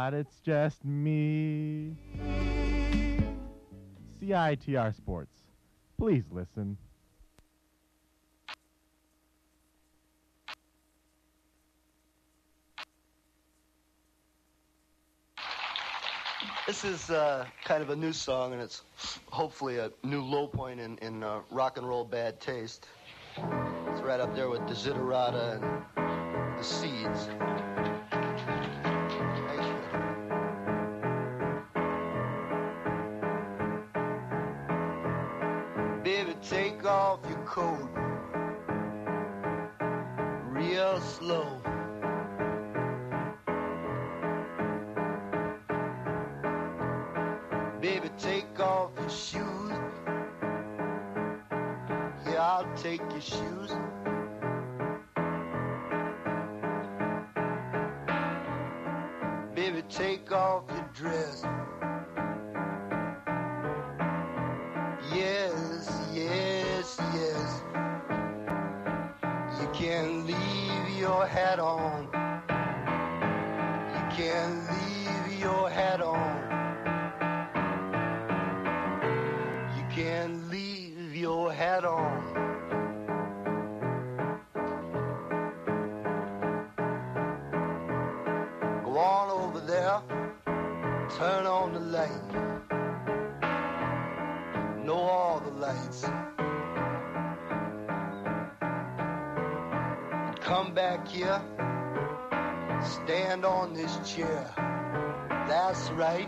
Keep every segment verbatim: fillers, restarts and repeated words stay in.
not, it's just me. C I T R Sports. Please listen. This is uh, kind of a new song, and it's hopefully a new low point in, in uh, rock and roll bad taste. It's right up there with Desiderata and the Seeds. Baby, take off your coat real slow. Baby, take off your shoes. Yeah, I'll take your shoes. Baby, take off your dress. Yes, yes, yes. You can't leave your hat on. You can't leave your hat on. Can't leave your hat on. Go on over there, turn on the light. Know all the lights. And come back here, stand on this chair. That's right.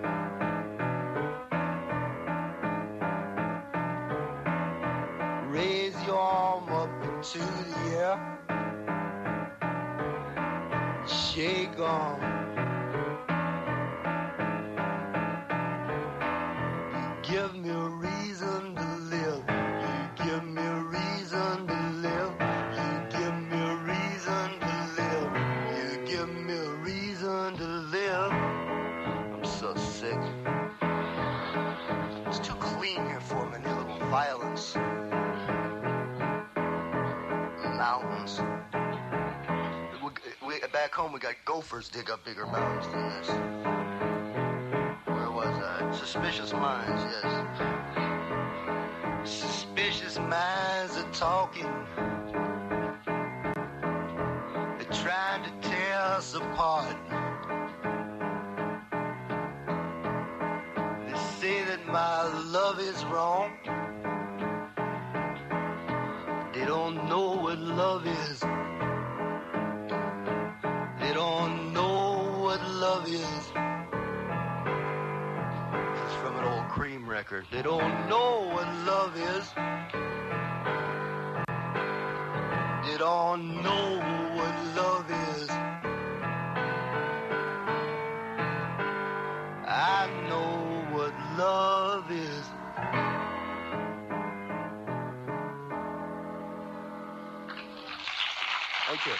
Raise your arm up into the air. Shake on. You give me a reason to live. You give me a reason to live. You give me a reason to live. You give me a reason to live. I'm so sick. It's too clean here for me, a little violence. Mountains. We, we, back home, we got gophers dig up bigger mountains than this. Where was I? Suspicious Minds, yes. Suspicious minds are talking. They're trying to tear us apart. They say that my love is wrong. They don't know what love is. They don't know what love is. This is from an old Cream record. They don't know what love is. They don't know what love is. I know what love is. Thank you.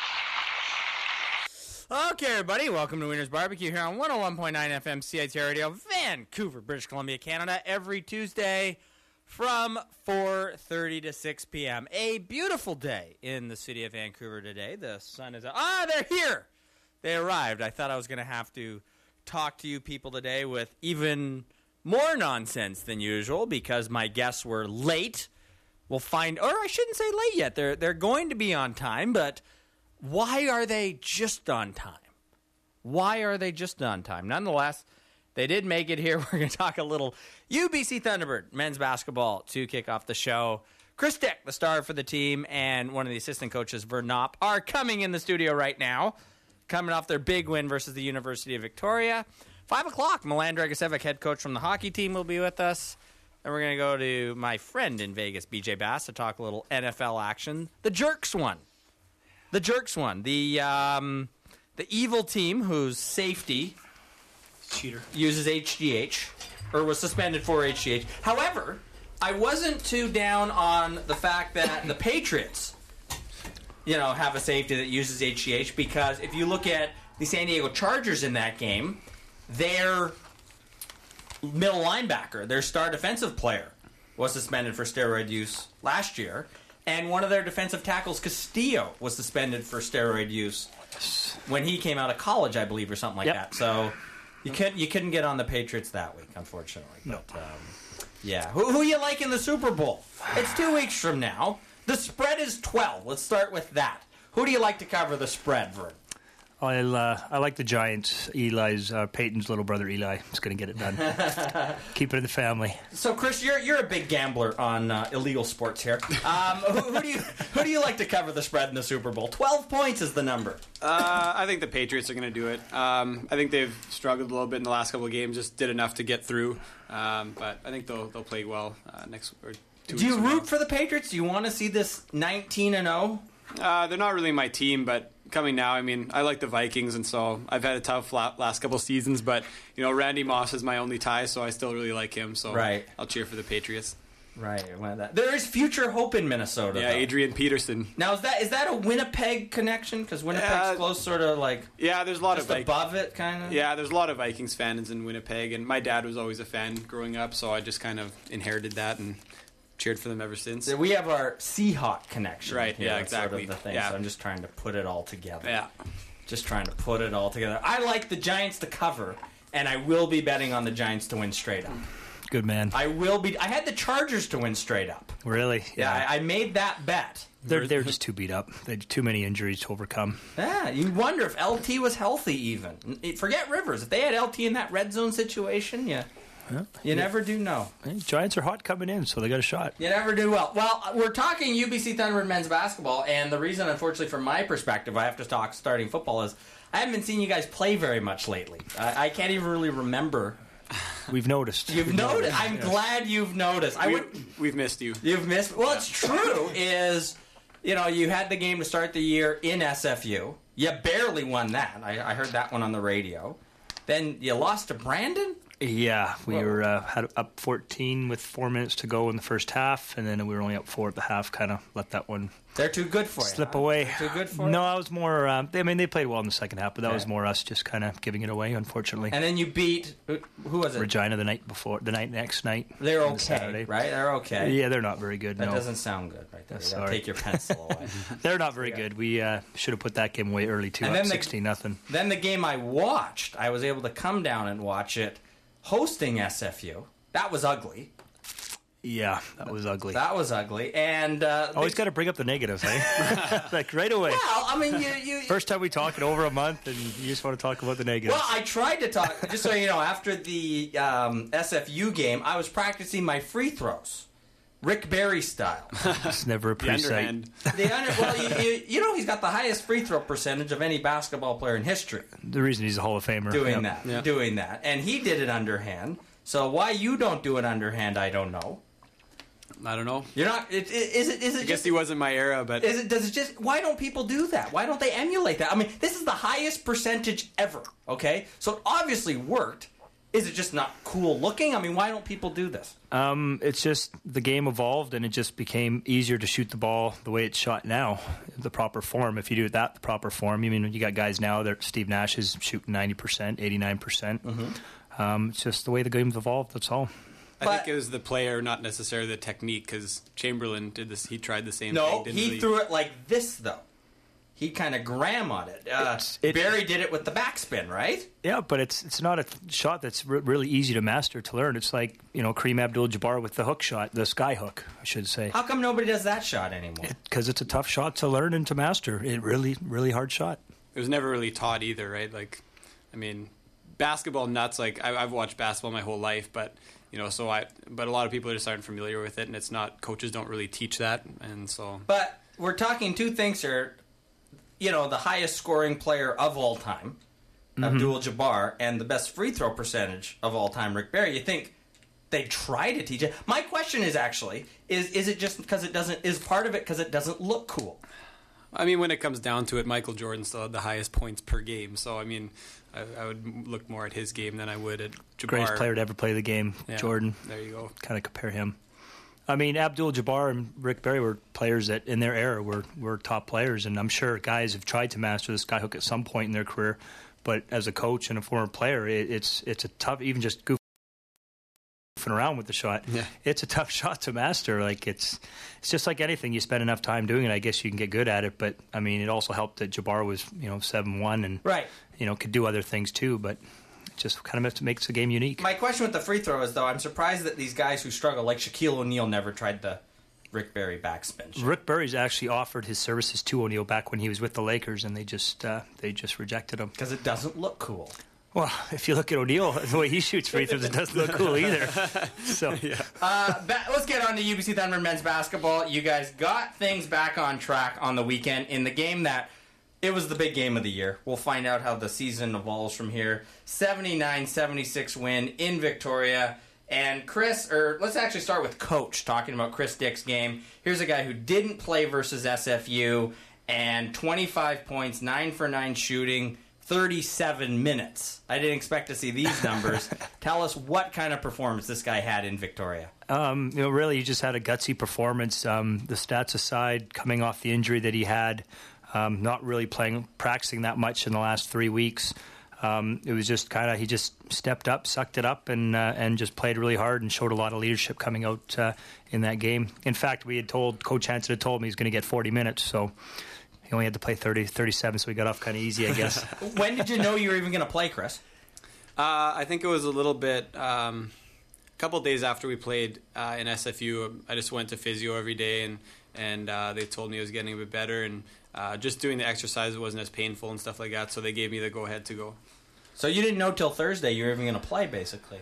Okay, everybody, welcome to Wiener's Barbecue here on one oh one point nine F M C I T R Radio, Vancouver, British Columbia, Canada, every Tuesday from four thirty to six p.m. A beautiful day in the city of Vancouver today. The sun is out. Ah, they're here! They arrived. I thought I was going to have to talk to you people today with even more nonsense than usual because my guests were late. We'll find, or I shouldn't say late yet. They're they're going to be on time, but why are they just on time? Why are they just on time? Nonetheless, they did make it here. We're going to talk a little U B C Thunderbird men's basketball to kick off the show. Chris Dick, the star for the team, and one of the assistant coaches, Vern Knopp, are coming in the studio right now, coming off their big win versus the University of Victoria. Five o'clock, Milan Dragicevic, head coach from the hockey team, will be with us. And we're going to go to my friend in Vegas, B J Bass, to talk a little N F L action. The Jerks won. The Jerks won. The um, the evil team whose safety cheater uses H G H, or was suspended for H G H. However, I wasn't too down on the fact that the Patriots, you know, have a safety that uses H G H, because if you look at the San Diego Chargers in that game, their middle linebacker, their star defensive player, was suspended for steroid use last year. And one of their defensive tackles, Castillo, was suspended for steroid use when he came out of college, I believe, or something like Yep. that. So you couldn't you couldn't get on the Patriots that week, unfortunately. No. But, um, yeah. Who, who you like in the Super Bowl? It's two weeks from now. The spread is twelve. Let's start with that. Who do you like to cover the spread, Vern? I'll, uh, I like the Giants. Eli's, uh, Peyton's little brother Eli is going to get it done. Keep it in the family. So, Chris, you're you're a big gambler on uh, illegal sports here. Um, who, who do you who do you like to cover the spread in the Super Bowl? Twelve points is the number. Uh, I think the Patriots are going to do it. Um, I think they've struggled a little bit in the last couple of games, just did enough to get through. Um, but I think they'll they'll play well uh, next or two Do you weeks from root now. for the Patriots? Do you want to see this nineteen and oh? Uh, they're not really my team, but coming now, I mean, I like the Vikings, and so I've had a tough la- last couple seasons. But you know, Randy Moss is my only tie, so I still really like him. So Right. I'll cheer for the Patriots. Right. There is future hope in Minnesota. Yeah, though. Adrian Peterson. Now is that is that a Winnipeg connection? Because Winnipeg's Uh, close, sort of like Yeah, there's a lot just of Vikings. above it, kind of. Yeah, there's a lot of Vikings fans in Winnipeg, and my dad was always a fan growing up, so I just kind of inherited that and cheered for them ever since. So we have our Seahawk connection. Right, here, yeah, that's sort of exactly. the thing. Yeah. So I'm just trying to put it all together. Yeah. Just trying to put it all together. I like the Giants to cover, and I will be betting on the Giants to win straight up. Good man. I will be. I had the Chargers to win straight up. Really? Yeah, I, I made that bet. They're, they're just too beat up. They had too many injuries to overcome. Yeah, you wonder if L T was healthy even. Forget Rivers. If they had L T in that red zone situation, yeah, Yeah. you never do know. Hey, Giants are hot coming in, so they got a shot. You never do well. Well, we're talking U B C Thunderbird men's basketball, and the reason, unfortunately, from my perspective, I have to talk starting football is I haven't been seeing you guys play very much lately. I, I can't even really remember. We've noticed. You've We've noticed. I'm Yes. glad you've noticed. I We, would. we've missed you. You've missed. Well, it's true. Is you know you had the game to start the year in S F U. You barely won that. I, I heard that one on the radio. Then you lost to Brandon. Yeah, we Well- were uh, had up fourteen with four minutes to go in the first half, and then we were only up four at the half. Kind of let that one They're too good for you. slip huh? away. They're too good for No, you. I was more. Um, I mean, they played well in the second half, but that Okay. was more us just kind of giving it away. Unfortunately, And then you beat who, who was it? Regina the night before, the night next night. They're on okay, Saturday. right? They're okay. Yeah, they're not very good. That no, doesn't sound good right there. You gotta Sorry. take your pencil away. they're not very good. We uh, should have put that game away early too. And Up then the- sixteen nothing. Then the game I watched, I was able to come down and watch it, hosting S F U. That was ugly. Yeah, that was ugly. That was ugly. And uh, Always the- got to bring up the negatives, eh? Like right away. Well, I mean, you, you First time we talk in over a month, and you just want to talk about the negatives. Well, I tried to talk. Just so you know, after the um, S F U game, I was practicing my free throws, Rick Barry style. It's never a The pre-sight. underhand. The under, well, you, you, you know, he's got the highest free throw percentage of any basketball player in history. The reason he's a Hall of Famer. Doing Yep. that, Yeah. doing that, and he did it underhand. So why you don't do it underhand, I don't know. I don't know. You're not. It, it, is it? Is it I guess just? he wasn't my era, but Is it? Does it just? Why don't people do that? Why don't they emulate that? I mean, this is the highest percentage ever. Okay, so it obviously worked. Is it just not cool looking? I mean, why don't people do this? Um, it's just the game evolved, and it just became easier to shoot the ball the way it's shot now, the proper form. If you do it that the proper form, I mean, you got guys now that Steve Nash is shooting ninety percent, eighty-nine percent. Um, it's just the way the game's evolved. That's all. I But- think it was the player, not necessarily the technique, because Chamberlain did this. He tried the same No, thing. Didn't he really, threw it like this though. He kind of Graham on it. Uh, It's- it- Barry did it with the backspin, right? Yeah, but it's it's not a shot that's re- really easy to master, to learn. It's like, you know, Kareem Abdul-Jabbar with the hook shot, the sky hook, I should say. How come nobody does that shot anymore? Because it's a tough shot to learn and to master. It really, really hard shot. It was never really taught either, right? Like, I mean, basketball nuts. Like, I, I've watched basketball my whole life, but you know, so I. But a lot of people just aren't familiar with it, and it's not. Coaches don't really teach that, and so. But we're talking two things here. You know, the highest scoring player of all time, Abdul-Jabbar, and the best free throw percentage of all time, Rick Barry. You think they try to teach it? My question is actually, is is it just because it doesn't? Is part of it because it doesn't look cool? I mean, when it comes down to it, Michael Jordan still had the highest points per game. So I mean, I, I would look more at his game than I would at Jabbar. Greatest player to ever play the game, Yeah, Jordan. There you go. Kind of compare him. I mean, Abdul-Jabbar and Rick Barry were players that, in their era, were, were top players, and I'm sure guys have tried to master the skyhook at some point in their career. But as a coach and a former player, it, it's it's a tough, even just goof around with the shot. Yeah. It's a tough shot to master. Like it's it's just like anything. You spend enough time doing it, I guess you can get good at it. But I mean, it also helped that Jabbar was, you know, seven one and Right. you know, could do other things too. But it just kind of makes the game unique. My question with the free throw is, though, I'm surprised that these guys who struggle, like Shaquille O'Neal, never tried the Rick Barry backspin shot. Rick Barry's actually offered his services to O'Neal back when he was with the Lakers, and they just uh, they just rejected him. Because it doesn't look cool. Well, if you look at O'Neal, the way he shoots free throws, it doesn't look cool either. So, Uh, ba- let's get on to U B C Thunder men's basketball. You guys got things back on track on the weekend in the game that it was the big game of the year. We'll find out how the season evolves from here. seventy-nine seventy-six win in Victoria. And Chris, or let's actually start with Coach, talking about Chris Dick's game. Here's a guy who didn't play versus S F U, and twenty-five points, nine for nine shooting, thirty-seven minutes. I didn't expect to see these numbers. Tell us what kind of performance this guy had in Victoria. Um, you know, really, he just had a gutsy performance. Um, the stats aside, coming off the injury that he had, um, not really playing, practicing that much in the last three weeks. Um, it was just kind of he just stepped up, sucked it up, and uh, and just played really hard and showed a lot of leadership coming out uh, in that game. In fact, we had told Coach Hansen had told me he's going to get forty minutes, so he only had to play thirty, thirty-seven, so he got off kind of easy, I guess. When did you know you were even going to play, Chris? Uh, I think it was a little bit. Um, a couple days after we played uh, in S F U, I just went to physio every day, and and uh, they told me I was getting a bit better, and uh, just doing the exercise wasn't as painful and stuff like that. So they gave me the go ahead to go. So you didn't know till Thursday you were even going to play, basically.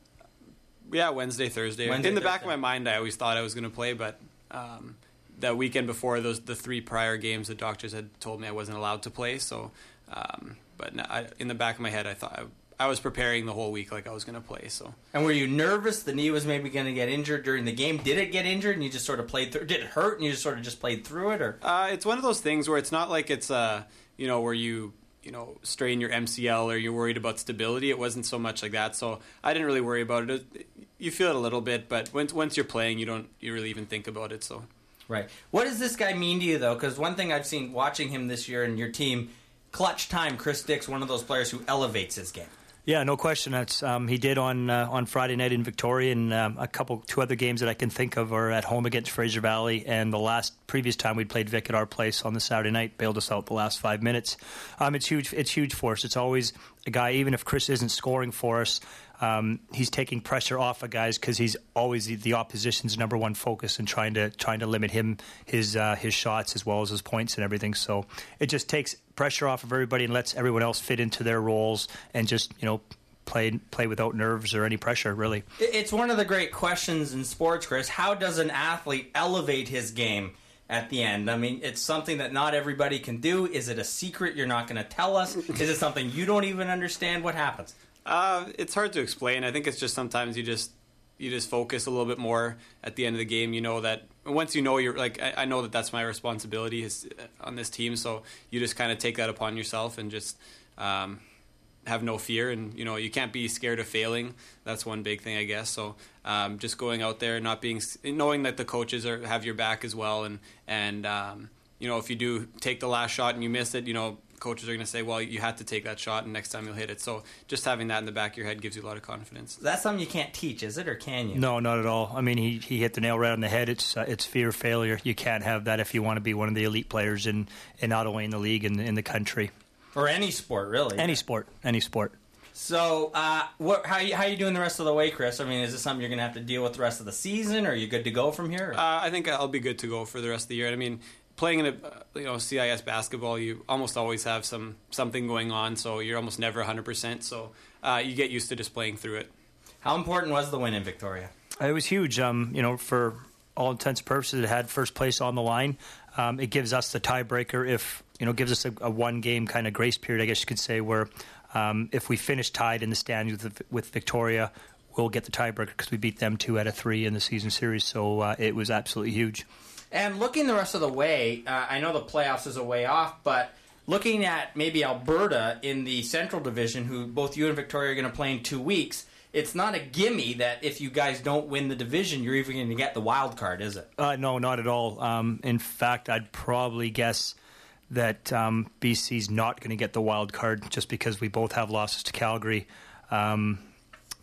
Yeah, Wednesday, Thursday. Wednesday, in the back Thursday. of my mind, I always thought I was going to play, but um, that weekend before those the three prior games, the doctors had told me I wasn't allowed to play. So, um, but no, I, in the back of my head, I thought I, I was preparing the whole week like I was going to play. So, And were you nervous the knee was maybe going to get injured during the game? Did it get injured and you just sort of played through? Did it hurt and you just sort of just played through it? Or uh, it's one of those things where it's not like it's uh, you know where you you know strain your M C L or you're worried about stability. It wasn't so much like that. So I didn't really worry about it. it you feel it a little bit, but once once you're playing, you don't you really even think about it. So. Right. What does this guy mean to you, though? Because one thing I've seen watching him this year and your team, clutch time, Chris Dick's one of those players who elevates his game. Yeah, no question. That's um, he did on uh, on Friday night in Victoria, and um, a couple, two other games that I can think of are at home against Fraser Valley, and the last previous time we'd played Vic at our place on the Saturday night, bailed us out the last five minutes. Um, it's huge. It's huge for us. It's always a guy, even if Chris isn't scoring for us, um, he's taking pressure off of guys because he's always the, the opposition's number one focus and trying to trying to limit him his uh, his shots as well as his points and everything. So it just takes pressure off of everybody and lets everyone else fit into their roles and just you know. Play play without nerves or any pressure, really. It's one of the great questions in sports, Chris. How does an athlete elevate his game at the end? I mean, it's something that not everybody can do. Is it a secret you're not going to tell us? Is it something you don't even understand? What happens? Uh, it's hard to explain. I think it's just sometimes you just you just focus a little bit more at the end of the game. You know that once you know you're like I, I know that that's my responsibility is on this team, so you just kind of take that upon yourself and just. Um, have no fear, and you know you can't be scared of failing. That's one big thing, I guess. So um, just going out there, not being, knowing that the coaches are have your back as well, and and um, you know if you do take the last shot and you miss it, you know coaches are going to say, well, you had to take that shot, and next time you'll hit it. So just having that in the back of your head gives you a lot of confidence. That's something you can't teach, is it, or can you? No, not at all. I mean, he, he hit the nail right on the head. It's uh, it's fear of failure. You can't have that if you want to be one of the elite players in, in not only in the league and in the country. Or any sport, really. Any sport, any sport. So, uh, what, how you how you doing the rest of the way, Chris? I mean, is this something you're going to have to deal with the rest of the season, or are you good to go from here? Uh, I think I'll be good to go for the rest of the year. I mean, playing in a uh, you know C I S basketball, you almost always have some something going on, so you're almost never one hundred percent. So uh, you get used to just playing through it. How important was the win in Victoria? It was huge. Um, you know, for all intents and purposes, it had first place on the line. Um, it gives us the tiebreaker if, you know, gives us a, a one-game kind of grace period, I guess you could say, where um, if we finish tied in the standings with, with Victoria, we'll get the tiebreaker because we beat them two out of three in the season series. So uh, it was absolutely huge. And looking the rest of the way, uh, I know the playoffs is a way off, but looking at maybe Alberta in the Central Division, who both you and Victoria are going to play in two weeks, it's not a gimme that if you guys don't win the division, you're even going to get the wild card, is it? Uh, no, not at all. Um, in fact, I'd probably guess that um, B C's not going to get the wild card just because we both have losses to Calgary. Um,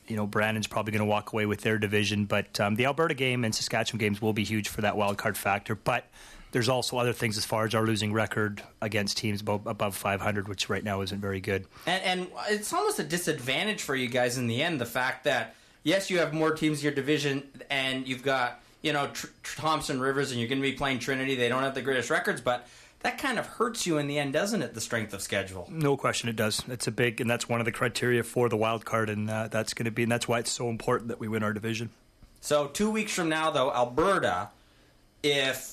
you know, Brandon's probably going to walk away with their division. But um, the Alberta game and Saskatchewan games will be huge for that wild card factor. But there's also other things as far as our losing record against teams above, above five hundred, which right now isn't very good. And, and it's almost a disadvantage for you guys in the end, the fact that, yes, you have more teams in your division, and you've got, you know, Tr- Thompson Rivers, and you're going to be playing Trinity. They don't have the greatest records, but that kind of hurts you in the end, doesn't it, the strength of schedule? No question it does. It's a big, and that's one of the criteria for the wild card, and uh, that's going to be, and that's why it's so important that we win our division. So two weeks from now, though, Alberta, if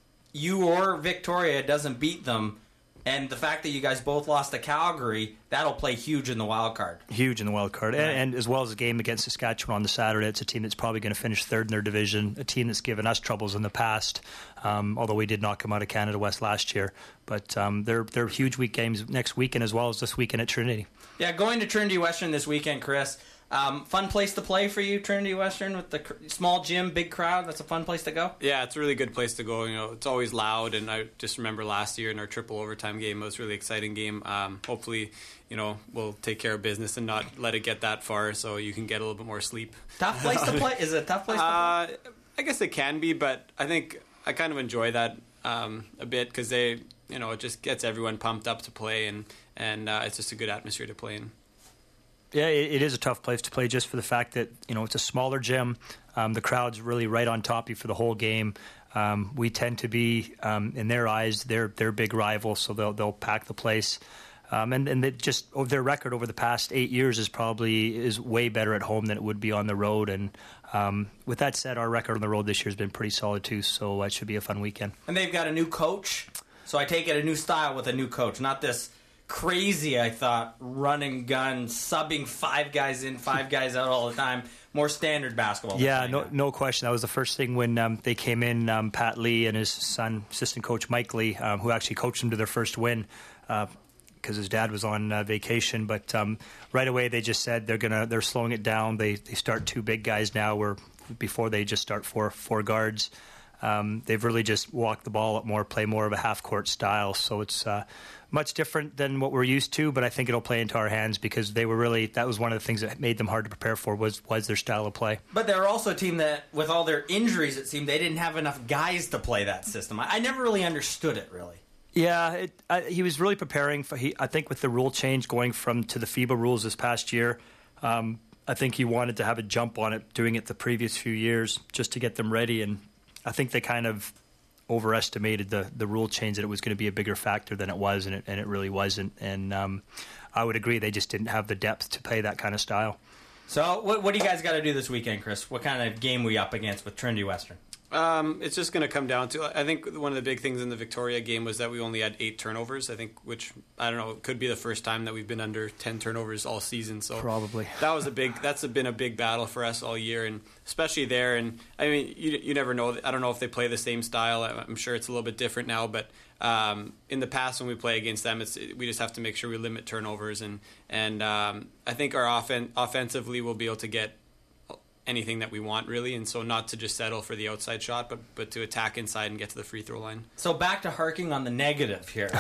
you or Victoria doesn't beat them, and the fact that you guys both lost to Calgary, that'll play huge in the wild card. Huge in the wild card. Right. And, and as well as the game against Saskatchewan on the Saturday, it's a team that's probably going to finish third in their division, a team that's given us troubles in the past, um, although we did knock them out of Canada West last year. But um, they're, they're huge week games next weekend as well as this weekend at Trinity. Yeah, going to Trinity Western this weekend, Chris. Um, fun place to play for you, Trinity Western, with the cr- small gym, big crowd. That's a fun place to go. Yeah, it's a really good place to go. You know, it's always loud, and I just remember last year in our triple overtime game, it was a really exciting game. Um, hopefully, you know, we'll take care of business and not let it get that far, so you can get a little bit more sleep. Tough place to play? Is it a tough place to play? Uh, I guess it can be, but I think I kind of enjoy that um, a bit because they, you know, it just gets everyone pumped up to play, and and uh, it's just a good atmosphere to play in. Yeah, it, it is a tough place to play just for the fact that, you know, it's a smaller gym. Um, the crowd's really right on top of you for the whole game. Um, we tend to be, um, in their eyes, their their big rival, so they'll they'll pack the place. Um, and and they just oh, their record over the past eight years is probably is way better at home than it would be on the road. And um, with that said, our record on the road this year has been pretty solid too. So it should be a fun weekend. And they've got a new coach, so I take it a new style with a new coach, not this crazy, I thought, run and gun, subbing five guys in, five guys out all the time. More standard basketball. Yeah, no, no question. That was the first thing when um, they came in. Um, Pat Lee and his son, assistant coach Mike Lee, um, who actually coached them to their first win because uh, his dad was on uh, vacation. But um, right away, they just said they're gonna they're slowing it down. They they start two big guys now, where before they just start four four guards. Um, they've really just walked the ball up more, play more of a half court style. So it's uh, much different than what we're used to, but I think it'll play into our hands because they were really, that was one of the things that made them hard to prepare for was, was their style of play. But they're also a team that, with all their injuries, it seemed they didn't have enough guys to play that system. I, I never really understood it, really. Yeah, it, I, he was really preparing for, he, I think with the rule change going from to the FIBA rules this past year, um, I think he wanted to have a jump on it, doing it the previous few years just to get them ready, and I think they kind of overestimated the, the rule change, that it was going to be a bigger factor than it was, and it, and it really wasn't. And um, I would agree they just didn't have the depth to play that kind of style. So what, what do you guys got to do this weekend, Chris? What kind of game are we up against with Trinity Western? Um, it's just going to come down to, I think one of the big things in the Victoria game was that we only had eight turnovers, I think, which, I don't know, it could be the first time that we've been under ten turnovers all season. So probably. That was a big, that's been a big battle for us all year, and especially there. And I mean, you, you never know. I don't know if they play the same style. I'm sure it's a little bit different now, but um, in the past when we play against them, it's, we just have to make sure we limit turnovers. And, and um, I think our offen- offensively we'll be able to get anything that we want, really, and so not to just settle for the outside shot, but but to attack inside and get to the free throw line. So back to harking on the negative here.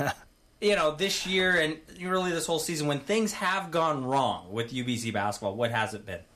You know, this year and really this whole season, when things have gone wrong with U B C basketball, what has it been?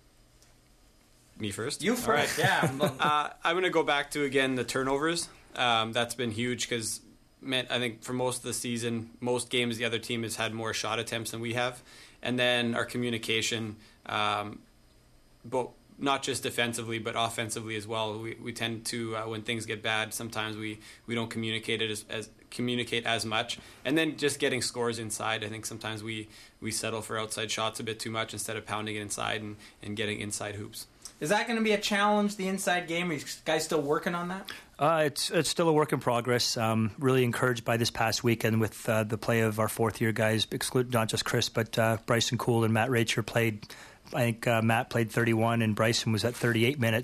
Me first? You first, yeah. uh, I'm going to go back to, again, the turnovers. Um, that's been huge because, I think for most of the season, most games the other team has had more shot attempts than we have. And then our communication, um, but not just defensively, but offensively as well. We we tend to uh, when things get bad, sometimes we, we don't communicate it as, as communicate as much. And then just getting scores inside. I think sometimes we, we settle for outside shots a bit too much instead of pounding it inside and, and getting inside hoops. Is that going to be a challenge, the inside game? Are you guys still working on that? Uh, it's it's still a work in progress. Um, really encouraged by this past weekend with uh, the play of our fourth-year guys, exclude not just Chris, but uh, Bryson Cool and Matt Racher played. I think uh, Matt played thirty-one and Bryson was at thirty-eight minutes.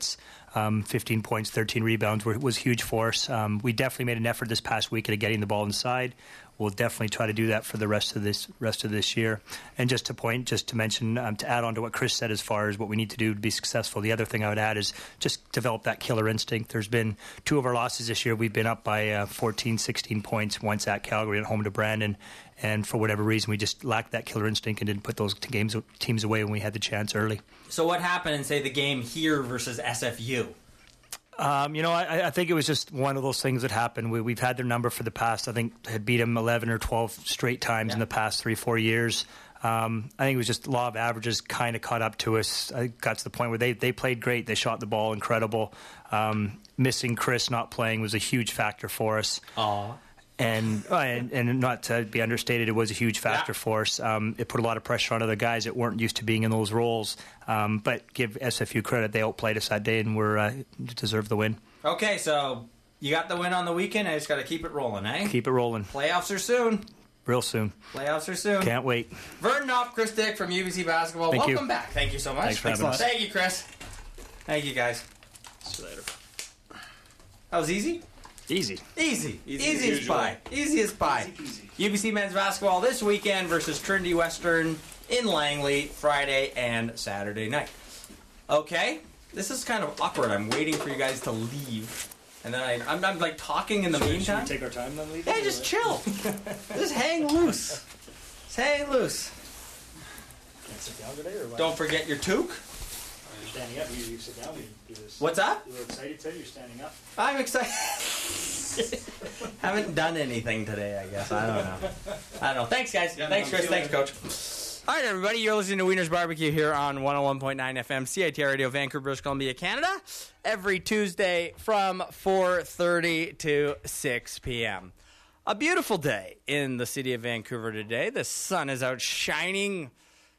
Um, fifteen points, thirteen rebounds were, was huge for us. Um, we definitely made an effort this past weekend of getting the ball inside. We'll definitely try to do that for the rest of this rest of this year. And just to point, just to mention, um, to add on to what Chris said as far as what we need to do to be successful, the other thing I would add is just develop that killer instinct. There's been two of our losses this year. We've been up by uh, fourteen, sixteen points, once at Calgary and home to Brandon. And for whatever reason, we just lacked that killer instinct and didn't put those t- games teams away when we had the chance early. So what happened in, say, the game here versus S F U? Um, you know, I, I think it was just one of those things that happened. We, we've had their number for the past, I think, had beat them eleven or twelve straight times yeah. in the past three, four years. Um, I think it was just law of averages kind of caught up to us. I got to the point where they, they played great. They shot the ball incredible. Um, missing Chris not playing was a huge factor for us. Aww. And, uh, and and not to be understated, it was a huge factor yeah. for us. Um, it put a lot of pressure on other guys that weren't used to being in those roles. Um, but give S F U credit, they outplayed us that day and were uh, deserved the win. Okay, so you got the win on the weekend. I just got to keep it rolling, eh? Keep it rolling. Playoffs are soon. Real soon. Playoffs are soon. Can't wait. Vernon Knopp, Chris Dick from U B C Basketball. Thank Welcome you. back. Thank you so much. Thanks for having us. Thank you, Chris. Thank you, guys. See you later. That was easy? Easy. Easy. Easy Easy as as pie. Easy as pie. U B C men's basketball this weekend versus Trinity Western in Langley, Friday and Saturday night. Okay, this is kind of awkward. I'm waiting for you guys to leave, and then I, I'm, I'm like talking in the Should, meantime. should we take our time then, leave? Hey, just chill. Just hang loose. Just hang loose. Can't sit down today, or what? Don't forget your toque. You're standing up. You, you sit down. You do this. What's up? You're excited today. You're standing up. I'm excited. Haven't done anything today, I guess. I don't know. I don't know. Thanks, guys. Yeah, Thanks, no, Chris. see you Thanks, Coach. All right, everybody. You're listening to Wiener's Barbecue here on one oh one point nine F M, C I T R Radio, Vancouver, British Columbia, Canada. Every Tuesday from four thirty to six p.m. A beautiful day in the city of Vancouver today. The sun is out shining.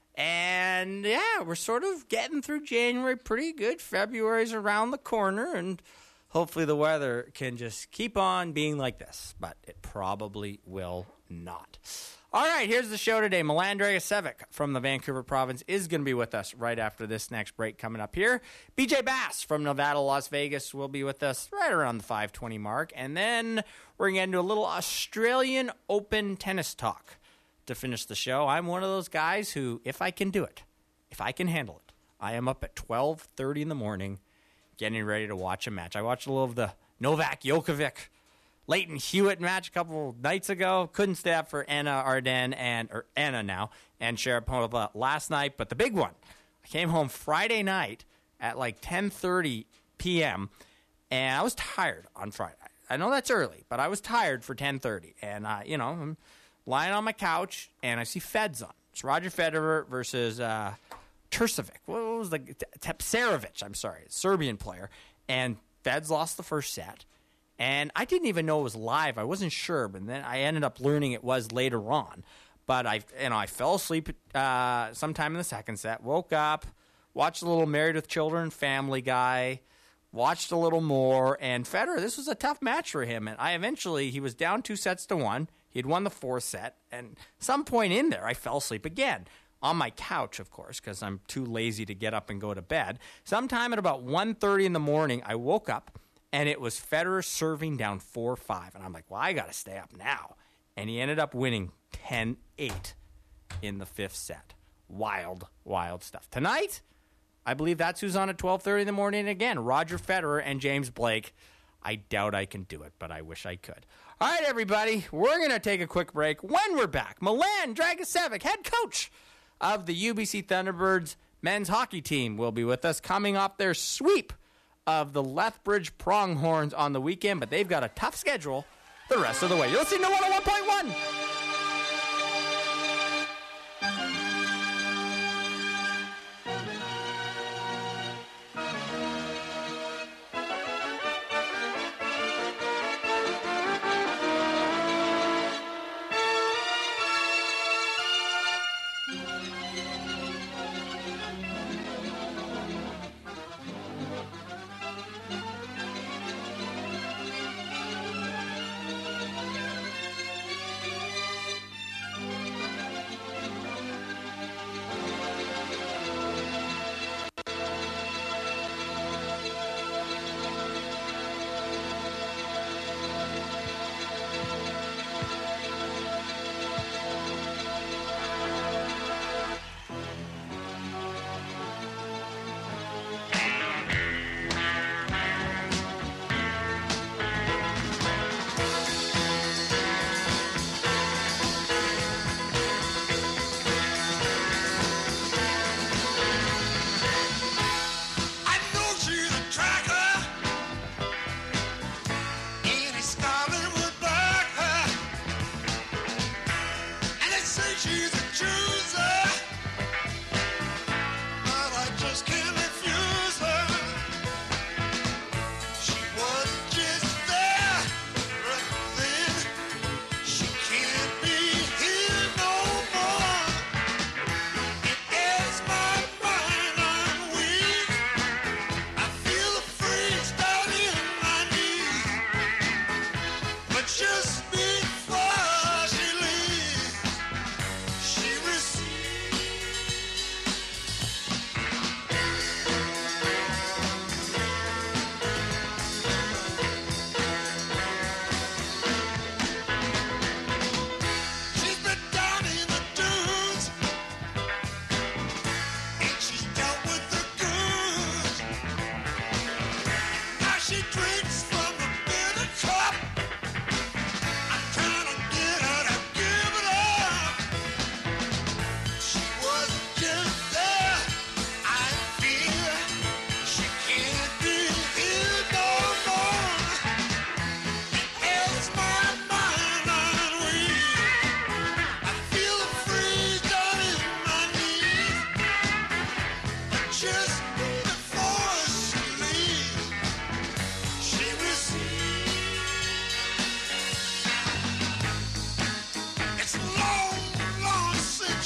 And, yeah, we're sort of getting through January pretty good. February's around the corner, and hopefully the weather can just keep on being like this. But it probably will not. All right, here's the show today. Milan Dragicevic from the Vancouver province is going to be with us right after this next break coming up here. B J Bass from Nevada, Las Vegas will be with us right around the five twenty mark. And then we're going to get into a little Australian Open tennis talk. To finish the show, I'm one of those guys who, if I can do it, if I can handle it, I am up at twelve thirty in the morning getting ready to watch a match. I watched a little of the Novak Djokovic, Leighton Hewitt match a couple nights ago. Couldn't stay up for Anna Arden and, or Anna now, and Sharapova last night, but the big one. I came home Friday night at like ten thirty p.m., and I was tired on Friday. I know that's early, but I was tired for ten thirty, and, uh, you know, I'm lying on my couch, and I see Feds on. It's Roger Federer versus uh, Turcevic. What was the Tepsarevic? I'm sorry, Serbian player. And Feds lost the first set, and I didn't even know it was live. I wasn't sure, but then I ended up learning it was later on. But I, you know, I fell asleep uh, sometime in the second set. Woke up, watched a little Married with Children, Family Guy. Watched a little more, and Federer, this was a tough match for him. And I eventually, he was down two sets to one. He had won the fourth set, and some point in there, I fell asleep again. On my couch, of course, because I'm too lazy to get up and go to bed. Sometime at about one thirty in the morning, I woke up, and it was Federer serving down four five. And I'm like, well, I got to stay up now. And he ended up winning ten eight in the fifth set. Wild, wild stuff. Tonight, I believe that's who's on at twelve thirty in the morning again. Roger Federer and James Blake. I doubt I can do it, but I wish I could. All right, everybody, we're going to take a quick break. When we're back, Milan Dragicevic, head coach of the U B C Thunderbirds men's hockey team, will be with us, coming off their sweep of the Lethbridge Pronghorns on the weekend, but they've got a tough schedule the rest of the way. You're listening to one oh one point one.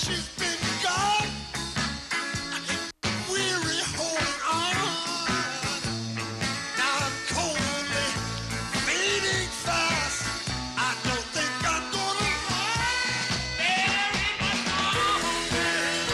she's been gone. I get weary holding on. Now I'm coldly fading fast. I don't think I'm gonna last very much longer.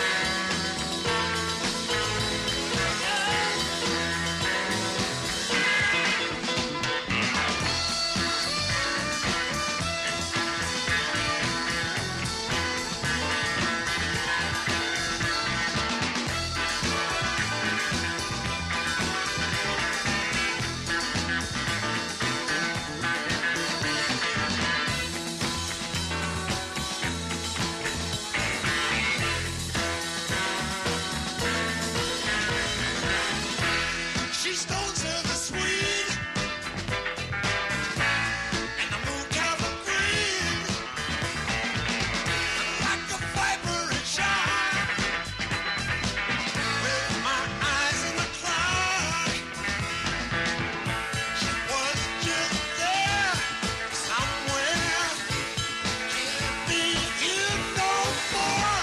She stones her the sweet, and the moon cover green, like a vibrant shine, with my eyes in the cloud. She was just there somewhere, can't be here no more.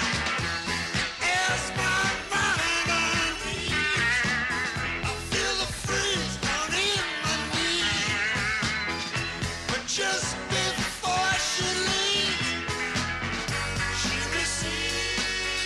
As my mind unleashed, I feel the freeze down in my knees. But just before she leaves, she receives.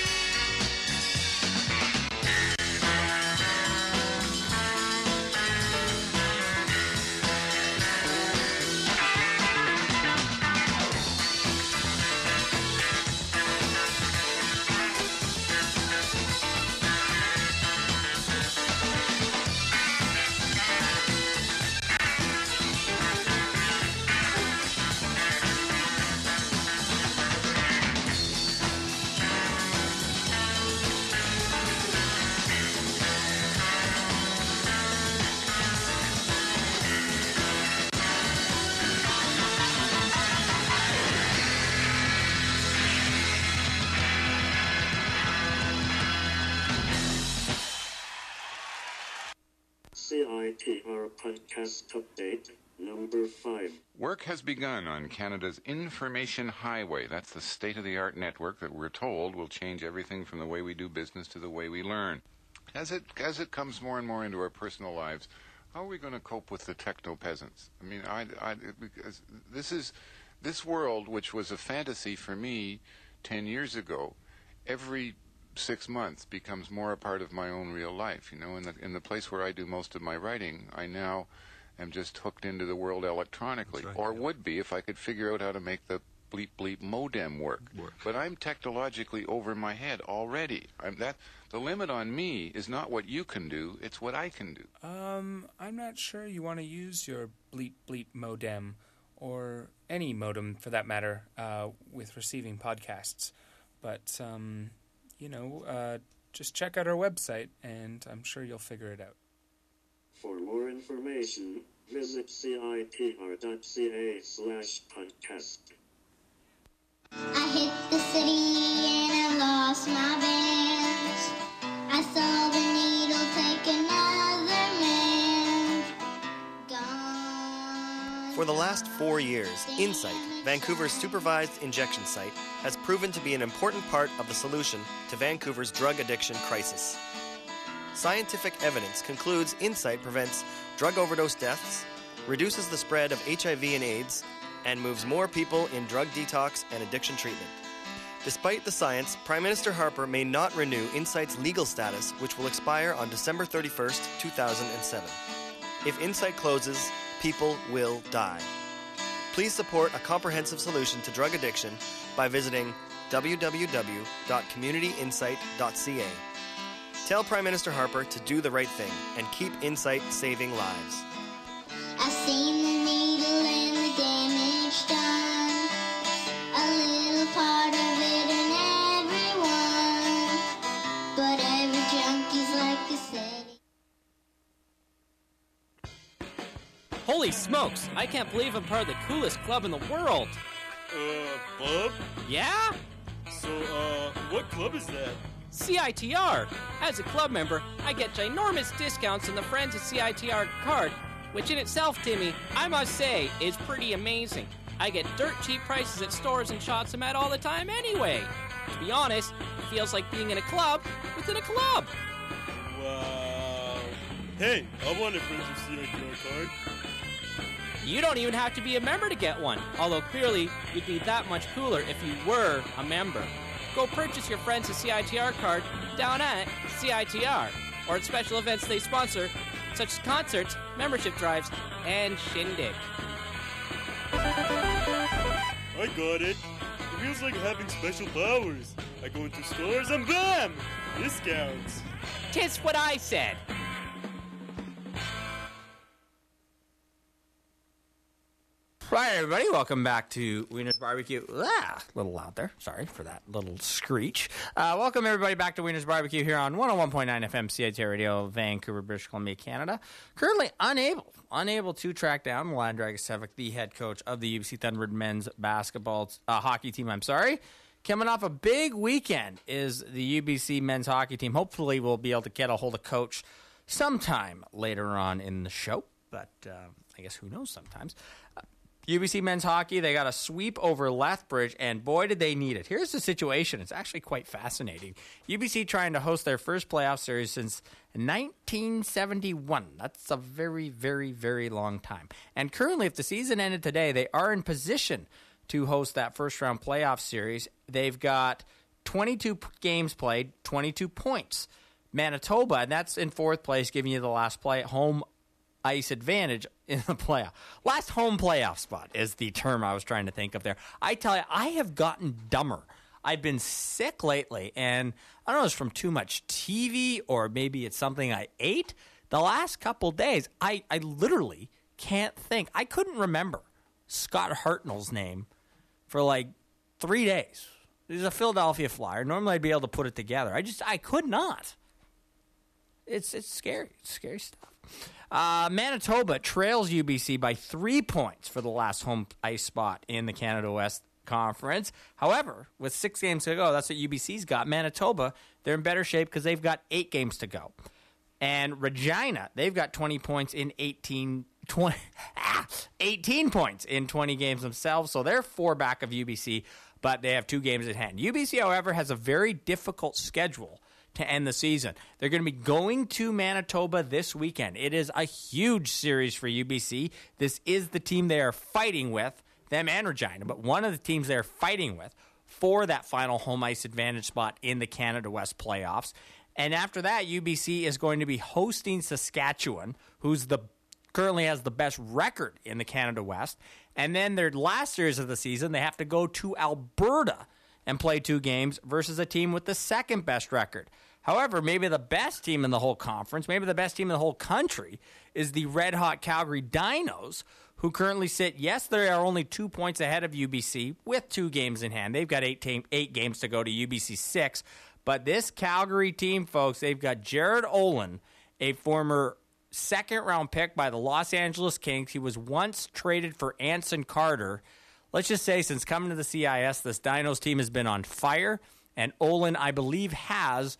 C I T R Podcast Update number five. Work has begun on Canada's Information Highway. That's the state-of-the-art network that we're told will change everything from the way we do business to the way we learn. As it as it comes more and more into our personal lives, how are we going to cope with the techno-peasants? I mean, I, I, because this is this world, which was a fantasy for me ten years ago, every six months becomes more a part of my own real life. You know, in the in the place where I do most of my writing, I now am just hooked into the world electronically, Right, or yeah. would be if I could figure out how to make the bleep bleep modem work. Work. But I'm technologically over my head already. I'm that the limit on me is not what you can do; it's what I can do. Um, I'm not sure you want to use your bleep bleep modem, or any modem for that matter, uh, with receiving podcasts. But, um, you know, uh, just check out our website, and I'm sure you'll figure it out. For more information, visit citr.ca slash podcast. I hit the city and I lost my balance. I saw the needle take another man. Gone. For the last four years, Insight, Vancouver's supervised injection site, has proven to be an important part of the solution to Vancouver's drug addiction crisis. Scientific evidence concludes Insight prevents drug overdose deaths, reduces the spread of H I V and AIDS, and moves more people in drug detox and addiction treatment. Despite the science, Prime Minister Harper may not renew Insight's legal status, which will expire on December thirty-first, two thousand seven. If Insight closes, people will die. Please support a comprehensive solution to drug addiction by visiting w w w dot community insight dot c a. Tell Prime Minister Harper to do the right thing and keep Insight saving lives. I seen the needle and the damage done. A little part of it in everyone. But every junkie's like a city. Holy smokes, I can't believe I'm part of the coolest club in the world. Uh, Bob? Yeah? So, uh, what club is that? C I T R. As a club member, I get ginormous discounts on the Friends of C I T R card, which in itself, Timmy, I must say, is pretty amazing. I get dirt cheap prices at stores and shops I'm at all the time anyway. To be honest, it feels like being in a club within a club. Wow. Hey, I want a Friends of C I T R card. You don't even have to be a member to get one, although clearly you'd be that much cooler if you were a member. Go purchase your Friends of C I T R card down at C I T R, or at special events they sponsor, such as concerts, membership drives, and Shindig. I got it. It feels like having special powers. I go into stores and bam! Discounts. Tis what I said. Right, everybody, welcome back to Wiener's Barbecue. Ah, a little loud there. Sorry for that little screech. Uh, welcome, everybody, back to Wiener's Barbecue here on one oh one point nine F M C I T R Radio, Vancouver, British Columbia, Canada. Currently unable, unable to track down Milan Dragicevic, the head coach of the U B C Thunderbird men's basketball uh, hockey team. I'm sorry. Coming off a big weekend is the U B C men's hockey team. Hopefully, we'll be able to get a hold of Coach sometime later on in the show, but uh, I guess who knows sometimes. Uh, U B C men's hockey, they got a sweep over Lethbridge, and boy, did they need it. Here's the situation. It's actually quite fascinating. U B C trying to host their first playoff series since nineteen seventy-one. That's a very, very, very long time. And currently, if the season ended today, they are in position to host that first-round playoff series. They've got twenty-two games played, twenty-two points. Manitoba, and that's in fourth place, giving you the last play home ice advantage in the playoff. Last home playoff spot is the term I was trying to think of there. I tell you, I have gotten dumber. I've been sick lately, and I don't know if it's from too much T V or maybe it's something I ate. The last couple days, I, I literally can't think. I couldn't remember Scott Hartnell's name for like three days. He's a Philadelphia Flyer. Normally I'd be able to put it together. I just, I could not. It's, it's scary. It's scary stuff. Uh, Manitoba trails U B C by three points for the last home ice spot in the Canada West Conference. However, with six games to go, that's what U B C's got. Manitoba, they're in better shape because they've got eight games to go. And Regina, they've got twenty points in eighteen, twenty, ah, eighteen points in twenty games themselves, so they're four back of U B C, but they have two games at hand. U B C, however, has a very difficult schedule to end the season. They're going to be going to Manitoba this weekend. It is a huge series for U B C. This is the team they are fighting with, them and Regina, but one of the teams they're fighting with for that final home ice advantage spot in the Canada West playoffs. And after that, U B C is going to be hosting Saskatchewan, who's the currently has the best record in the Canada West. And then their last series of the season, they have to go to Alberta and play two games versus a team with the second best record. However, maybe the best team in the whole conference, maybe the best team in the whole country, is the red-hot Calgary Dinos, who currently sit, yes, they are only two points ahead of U B C with two games in hand. They've got eight, team, eight games to go to U B C six. But this Calgary team, folks, they've got Jared Olin, a former second-round pick by the Los Angeles Kings. He was once traded for Anson Carter. Let's just say since coming to the C I S, this Dinos team has been on fire. And Olin, I believe, has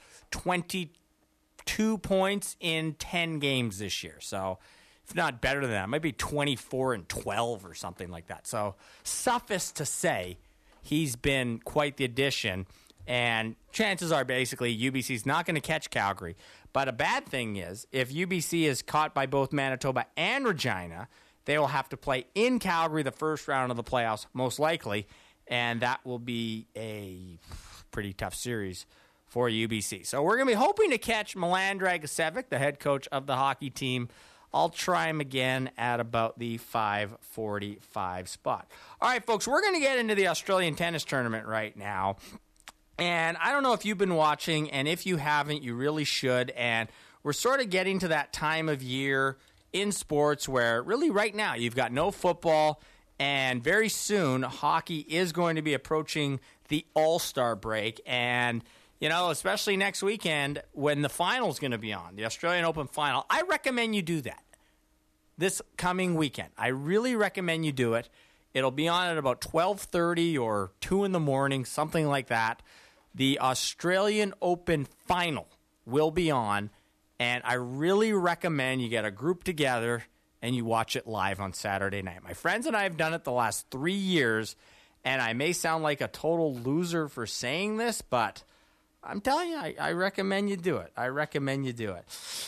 twenty-two points in ten games this year. So, if not better than that, it might be twenty-four and twelve or something like that. So, suffice to say, he's been quite the addition. And chances are, basically, U B C's not going to catch Calgary. But a bad thing is, if U B C is caught by both Manitoba and Regina, they will have to play in Calgary the first round of the playoffs, most likely. And that will be a pretty tough series for U B C. So we're going to be hoping to catch Milan Dragicevic, the head coach of the hockey team. I'll try him again at about the five forty-five spot. All right, folks, we're going to get into the Australian tennis tournament right now. And I don't know if you've been watching, and if you haven't, you really should. And we're sort of getting to that time of year in sports where really right now you've got no football, and very soon hockey is going to be approaching the All-Star break. And, you know, especially next weekend when the final's going to be on, the Australian Open final, I recommend you do that this coming weekend. I really recommend you do it. It'll be on at about twelve thirty or two in the morning, something like that. The Australian Open final will be on, and I really recommend you get a group together and you watch it live on Saturday night. My friends and I have done it the last three years, And I may sound like a total loser for saying this, but I'm telling you, I, I recommend you do it. I recommend you do it.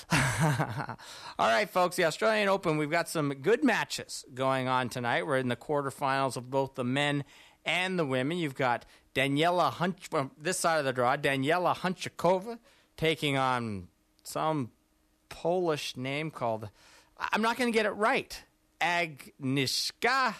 All right, folks, the Australian Open, we've got some good matches going on tonight. We're in the quarterfinals of both the men and the women. You've got Daniela Hunch, well, this side of the draw, Daniela Hunchakova taking on some Polish name called, I'm not going to get it right, Agnieszka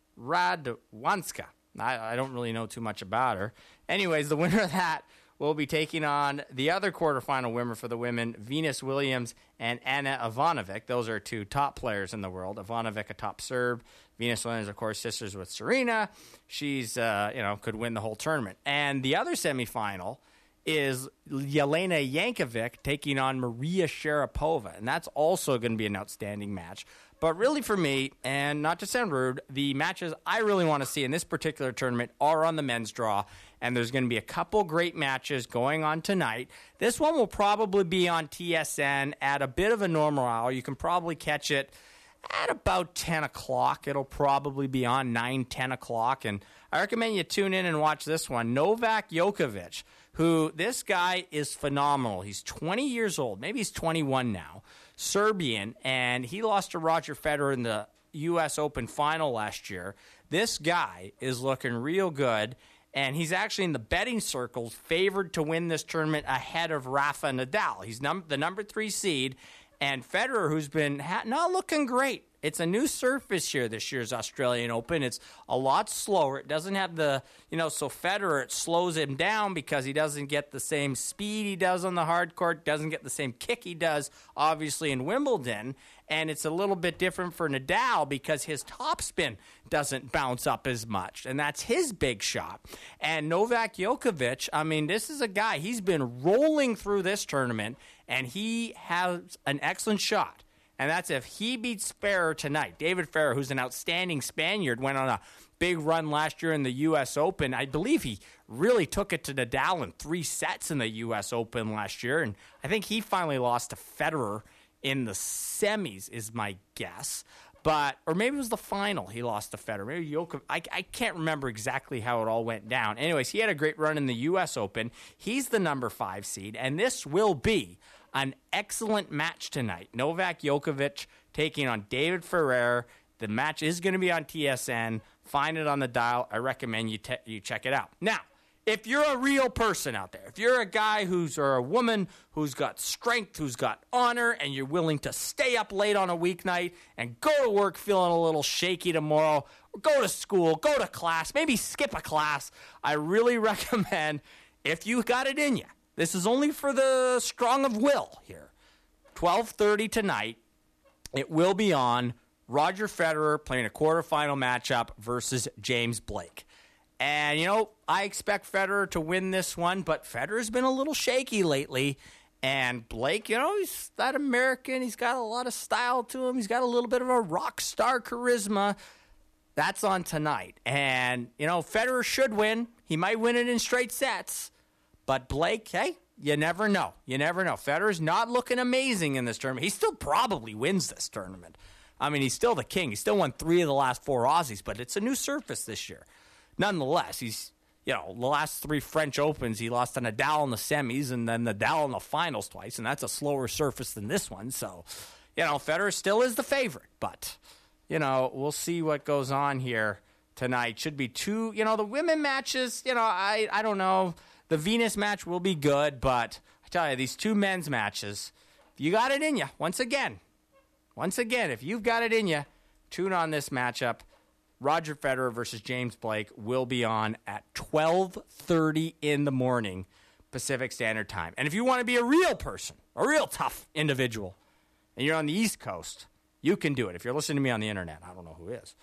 Radwanska. I, I don't really know too much about her. Anyways, the winner of that will be taking on the other quarterfinal winner for the women, Venus Williams and Anna Ivanovic. Those are two top players in the world. Ivanovic, a top Serb. Venus Williams, of course, sisters with Serena. She's, uh, you know, could win the whole tournament. And the other semifinal is Yelena Yankovic taking on Maria Sharapova. And that's also going to be an outstanding match. But really for me, and not to sound rude, the matches I really want to see in this particular tournament are on the men's draw. And there's going to be a couple great matches going on tonight. This one will probably be on T S N at a bit of a normal hour. You can probably catch it at about ten o'clock. It'll probably be on nine, ten o'clock. And I recommend you tune in and watch this one. Novak Djokovic, who this guy is phenomenal. He's twenty years old. Maybe he's twenty-one now. Serbian, and he lost to Roger Federer in the U S Open final last year. This guy is looking real good, and he's actually in the betting circles favored to win this tournament ahead of Rafa Nadal. He's num- the number three seed, and Federer, who's been ha- not looking great. It's a new surface here, this year's Australian Open. It's a lot slower. It doesn't have the, you know, so Federer, it slows him down because he doesn't get the same speed he does on the hard court, doesn't get the same kick he does, obviously, in Wimbledon. And it's a little bit different for Nadal because his topspin doesn't bounce up as much. And that's his big shot. And Novak Djokovic, I mean, this is a guy, he's been rolling through this tournament, and he has an excellent shot. And that's if he beats Ferrer tonight. David Ferrer, who's an outstanding Spaniard, went on a big run last year in the U S Open. I believe he really took it to Nadal in three sets in the U S Open last year. And I think he finally lost to Federer in the semis, is my guess. But, or maybe it was the final he lost to Federer. Maybe Djokovic. I, I can't remember exactly how it all went down. Anyways, he had a great run in the U S Open. He's the number five seed, and this will be an excellent match tonight. Novak Djokovic taking on David Ferrer. The match is going to be on T S N. Find it on the dial. I recommend you te- you check it out. Now, if you're a real person out there, if you're a guy who's or a woman who's got strength, who's got honor, and you're willing to stay up late on a weeknight and go to work feeling a little shaky tomorrow, or go to school, go to class, maybe skip a class, I really recommend, if you got it in you, this is only for the strong of will here. twelve thirty tonight, it will be on Roger Federer playing a quarterfinal matchup versus James Blake. And, you know, I expect Federer to win this one, but Federer's been a little shaky lately. And Blake, you know, he's that American. He's got a lot of style to him. He's got a little bit of a rock star charisma. That's on tonight. And, you know, Federer should win. He might win it in straight sets. But Blake, hey, you never know. You never know. Federer's not looking amazing in this tournament. He still probably wins this tournament. I mean, he's still the king. He still won three of the last four Aussies, but it's a new surface this year. Nonetheless, he's, you know, the last three French Opens, he lost to Nadal in the semis and then Nadal in the finals twice, and that's a slower surface than this one. So, you know, Federer still is the favorite, but, you know, we'll see what goes on here tonight. Should be two, you know, the women matches, you know, I, I don't know. The Venus match will be good, but I tell you, these two men's matches, you got it in you. Once again, once again, if you've got it in you, tune on this matchup. Roger Federer versus James Blake will be on at twelve thirty in the morning Pacific Standard Time. And if you want to be a real person, a real tough individual, and you're on the East Coast, you can do it. If you're listening to me on the internet, I don't know who is.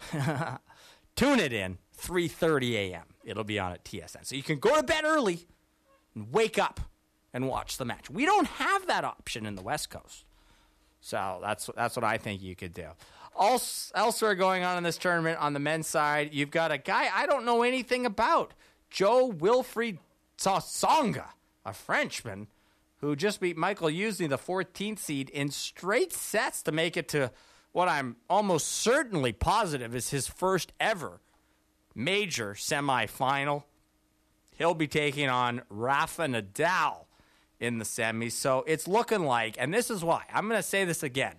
Tune it in, three thirty a.m. It'll be on at T S N. So you can go to bed early and wake up and watch the match. We don't have that option in the West Coast. So that's that's what I think you could do. Also, elsewhere going on in this tournament on the men's side, you've got a guy I don't know anything about, Jo-Wilfried Tsonga, a Frenchman who just beat Michael Usley, the fourteenth seed, in straight sets to make it to what I'm almost certainly positive is his first ever major semifinal. He'll be taking on Rafa Nadal in the semis. So it's looking like, and this is why, I'm going to say this again.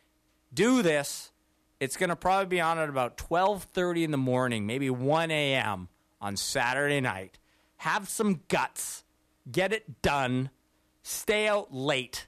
Do this. It's going to probably be on at about twelve thirty in the morning, maybe one a.m. on Saturday night. Have some guts. Get it done. Stay out late.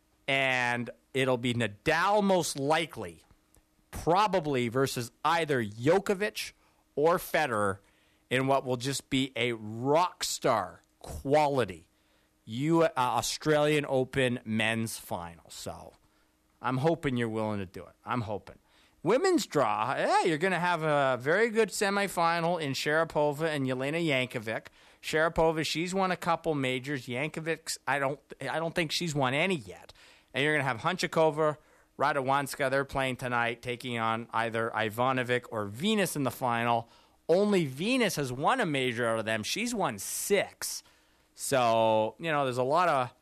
And it'll be Nadal most likely, probably versus either Djokovic or Federer in what will just be a rock star quality U- uh, Australian Open men's final. So I'm hoping you're willing to do it. I'm hoping. Women's draw, yeah, you're going to have a very good semifinal in Sharapova and Jelena Jankovic. Sharapova, she's won a couple majors. Jankovic, I don't, I don't think she's won any yet. And you're going to have Hunchakova, Radwanska. They're playing tonight, taking on either Ivanovic or Venus in the final. Only Venus has won a major out of them. She's won six. So, you know, there's a lot of,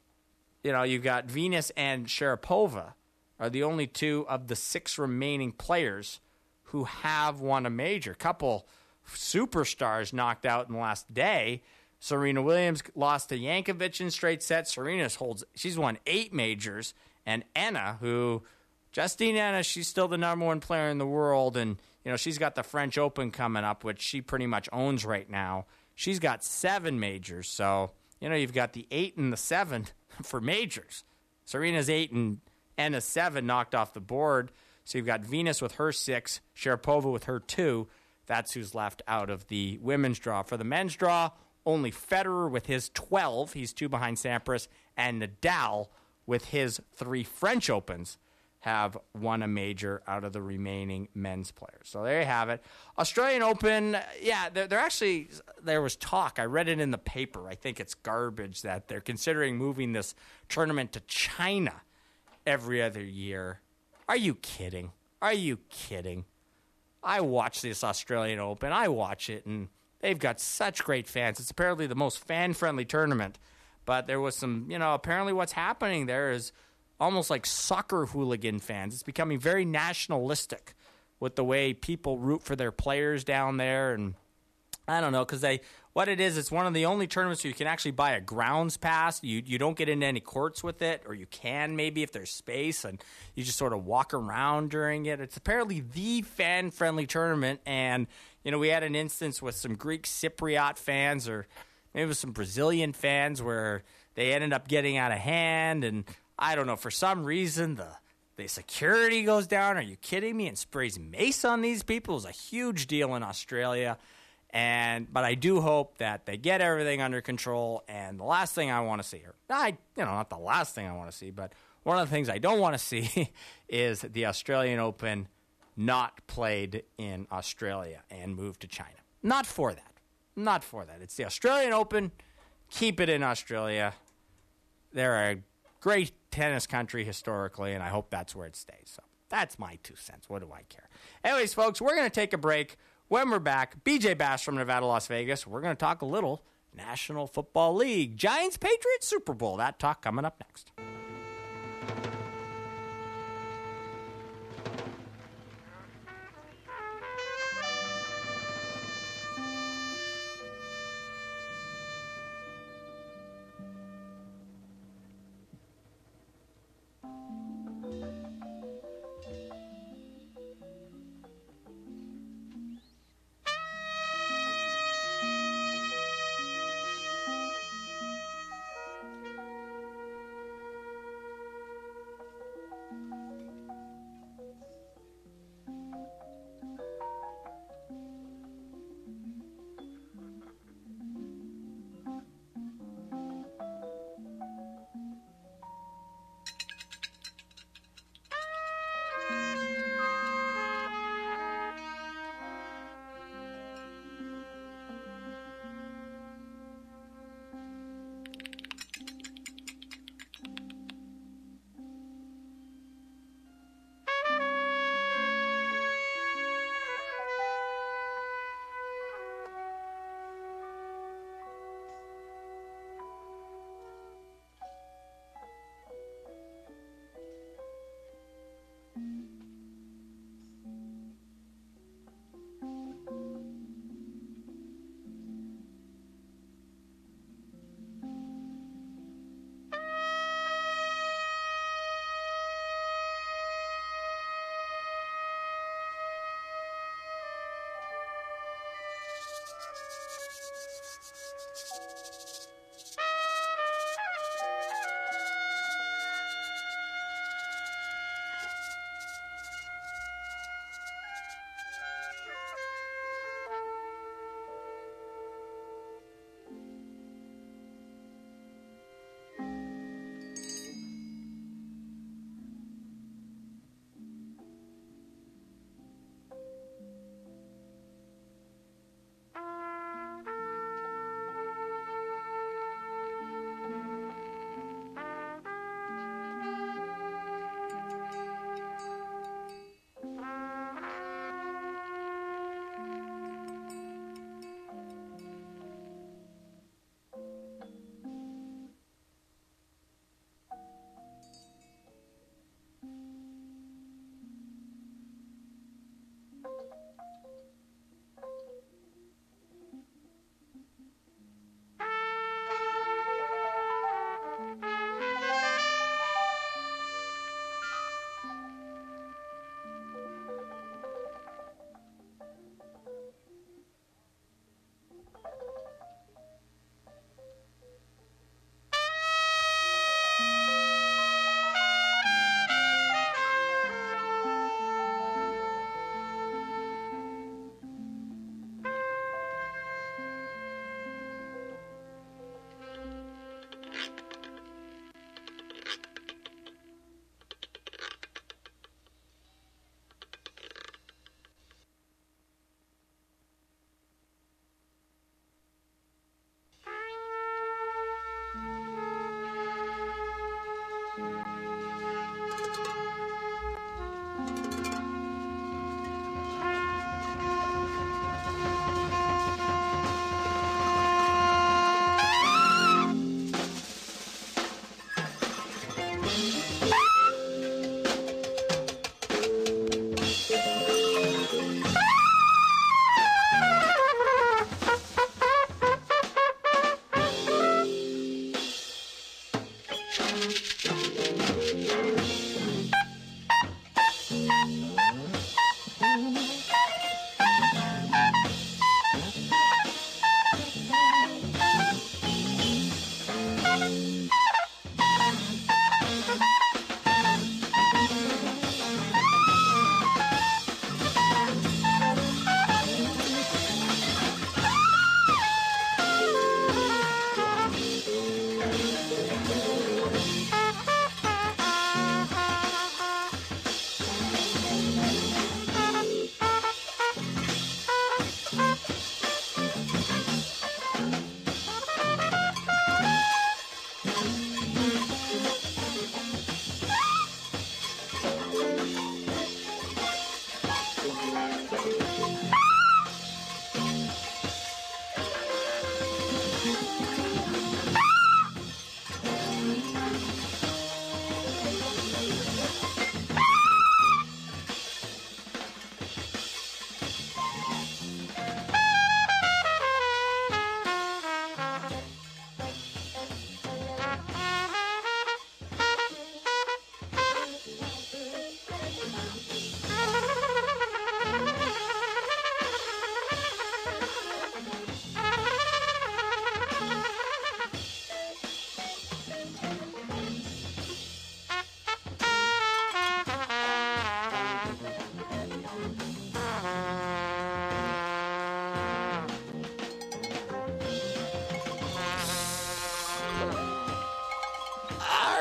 you know, you've got Venus and Sharapova are the only two of the six remaining players who have won a major. Couple superstars knocked out in the last day. Serena Williams lost to Jankovic in straight sets. Serena's holds, she's won eight majors. And Enna, who, Justine Enna, she's still the number one player in the world. And, you know, she's got the French Open coming up, which she pretty much owns right now. She's got seven majors. So, you know, you've got the eight and the seven for majors. Serena's eight and Enna's seven knocked off the board. So you've got Venus with her six, Sharapova with her two. That's who's left out of the women's draw. For the men's draw, only Federer with his twelve. He's two behind Sampras. And Nadal with his three French Opens have won a major out of the remaining men's players. So there you have it. Australian Open, yeah, they're, they're actually, there was talk. I read it in the paper. I think it's garbage that they're considering moving this tournament to China every other year. Are you kidding? Are you kidding? I watch this Australian Open. I watch it, and they've got such great fans. It's apparently the most fan-friendly tournament. But there was some, you know, apparently what's happening there is almost like soccer hooligan fans. It's becoming very nationalistic with the way people root for their players down there. And I don't know, because they, what it is, it's one of the only tournaments where you can actually buy a grounds pass. You you don't get into any courts with it, or you can maybe if there's space, and you just sort of walk around during it. It's apparently the fan-friendly tournament. And, you know, we had an instance with some Greek Cypriot fans, or maybe with some Brazilian fans, where they ended up getting out of hand, and I don't know, for some reason the the security goes down. Are you kidding me? And sprays mace on these people. It was a huge deal in Australia. And but I do hope that they get everything under control. And the last thing I want to see, or I you know, not the last thing I want to see, but one of the things I don't want to see is the Australian Open not played in Australia and moved to China. Not for that. Not for that. It's the Australian Open. Keep it in Australia. They're a great tennis country historically, and I hope that's where it stays. So that's my two cents. What do I care? Anyways, folks, we're going to take a break. When we're back, B J Bass from Nevada, Las Vegas. We're going to talk a little National Football League. Giants, Patriots, Super Bowl. That talk coming up next.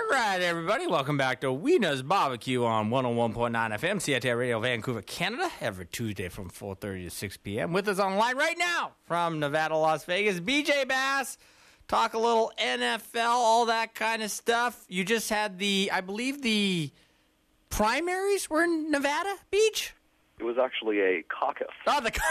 right, everybody. Welcome back to Wiener's Barbecue on one oh one point nine F M, C I T R Radio, Vancouver, Canada, every Tuesday from four thirty to six p.m. With us online right now from Nevada, Las Vegas, B J Bass. Talk a little N F L, all that kind of stuff. You just had the, I believe the primaries were in Nevada Beach? It was actually a caucus. Oh, the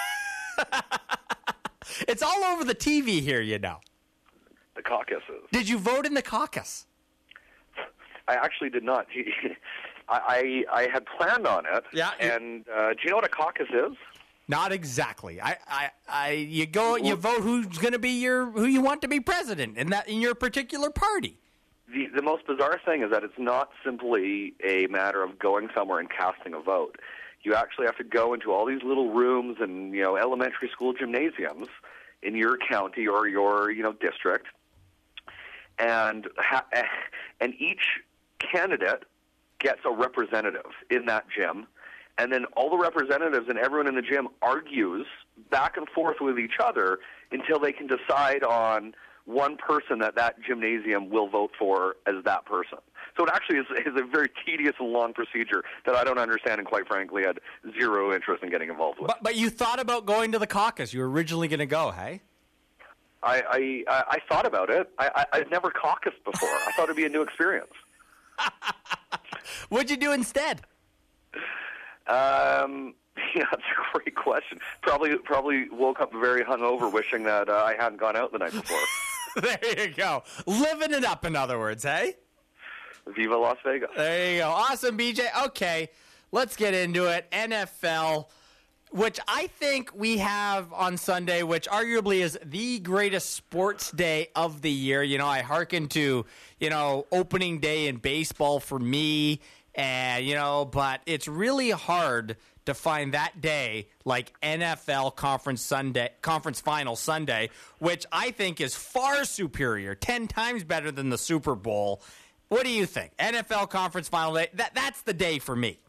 It's all over the T V here, you know. The caucuses. Did you vote in the caucus? I actually did not. I, I I had planned on it. Yeah. And uh, do you know what a caucus is? Not exactly. I, I, I you go, you vote who's going to be your, who you want to be president in that in your particular party. The the most bizarre thing is that it's not simply a matter of going somewhere and casting a vote. You actually have to go into all these little rooms and, you know, elementary school gymnasiums in your county or your, you know, district, and ha- and each candidate gets a representative in that gym, and then all the representatives and everyone in the gym argues back and forth with each other until they can decide on one person that that gymnasium will vote for as that person. So it actually is, is a very tedious and long procedure that I don't understand and, quite frankly, had zero interest in getting involved with. But, but you thought about going to the caucus. You were originally going to go, hey? I, I, I thought about it. I, I, I've never caucused before. I thought it would be a new experience. What'd you do instead? Um, yeah, that's a great question. Probably probably woke up very hungover wishing that uh, I hadn't gone out the night before. There you go. Living it up, in other words, hey? Viva Las Vegas. There you go. Awesome, B J. Okay, let's get into it. N F L, which I think we have on Sunday, which arguably is the greatest sports day of the year. You know, I hearken to, you know, opening day in baseball for me, and, you know, but it's really hard to find that day like N F L Conference Sunday, Conference Final Sunday, which I think is far superior, ten times better than the Super Bowl. What do you think? N F L Conference Final Day, that, that's the day for me.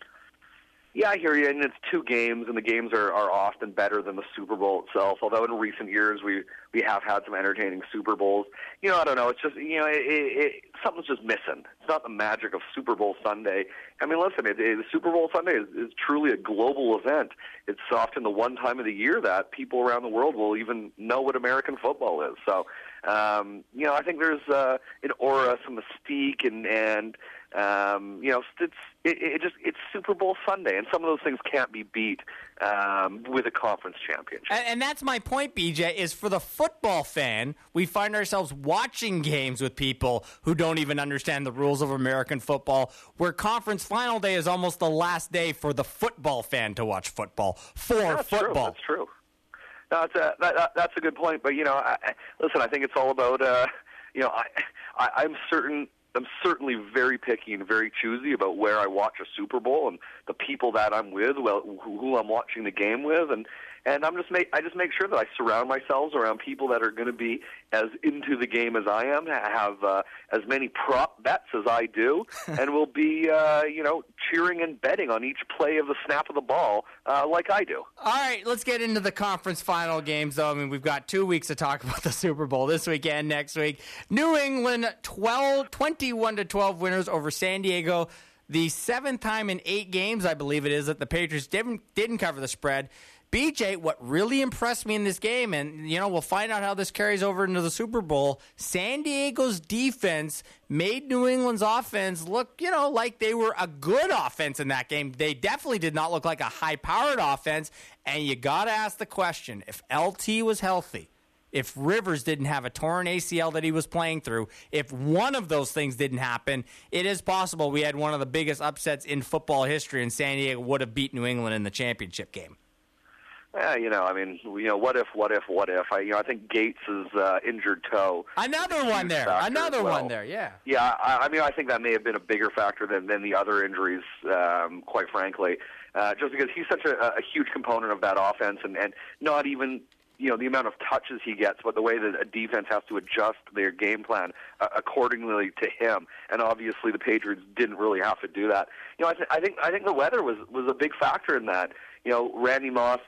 Yeah, I hear you, and it's two games, and the games are, are often better than the Super Bowl itself, although in recent years we, we have had some entertaining Super Bowls. You know, I don't know, it's just, you know, it, it, it, something's just missing. It's not the magic of Super Bowl Sunday. I mean, listen, it, it, the Super Bowl Sunday is, is truly a global event. It's often the one time of the year that people around the world will even know what American football is. So, um, you know, I think there's uh, an aura, some mystique, and, and um, you know, it's it, it just it's Super Bowl Sunday, and some of those things can't be beat um, with a conference championship. And, and that's my point, B J, is for the football fan, we find ourselves watching games with people who don't even understand the rules of American football, where Conference Final Day is almost the last day for the football fan to watch football, for that's football. True, that's true. No, that's a, that, that's a good point. But, you know, I, listen, I think it's all about, uh, you know, I, I, I'm certain... I'm certainly very picky and very choosy about where I watch a Super Bowl and the people that I'm with, well, who I'm watching the game with, and and I'm just make I just make sure that I surround myself around people that are going to be as into the game as I am, have uh, as many prop bets as I do, and will be uh, you know cheering and betting on each play of the snap of the ball uh, like I do. All right, let's get into the conference final games, though. I mean, we've got two weeks to talk about the Super Bowl this weekend, next week. New England twelve, twenty-one to twelve winners over San Diego. The seventh time in eight games, I believe it is, that the Patriots didn't, didn't cover the spread. B J, what really impressed me in this game, and, you know, we'll find out how this carries over into the Super Bowl, San Diego's defense made New England's offense look, you know, like they were a good offense in that game. They definitely did not look like a high-powered offense, and you got to ask the question, if L T was healthy, if Rivers didn't have a torn A C L that he was playing through, if one of those things didn't happen, it is possible we had one of the biggest upsets in football history, and San Diego would have beat New England in the championship game. Yeah, you know, I mean, you know, what if, what if, what if? I, you know, I think Gates' uh, injured toe. Another one there. Another well. one there. Yeah. Yeah, I, I mean, I think that may have been a bigger factor than, than the other injuries. Um, quite frankly, uh, just because he's such a, a huge component of that offense, and, and not even you know the amount of touches he gets, but the way that a defense has to adjust their game plan uh, accordingly to him. And obviously, the Patriots didn't really have to do that. You know, I, th- I think I think the weather was was a big factor in that. You know, Randy Moss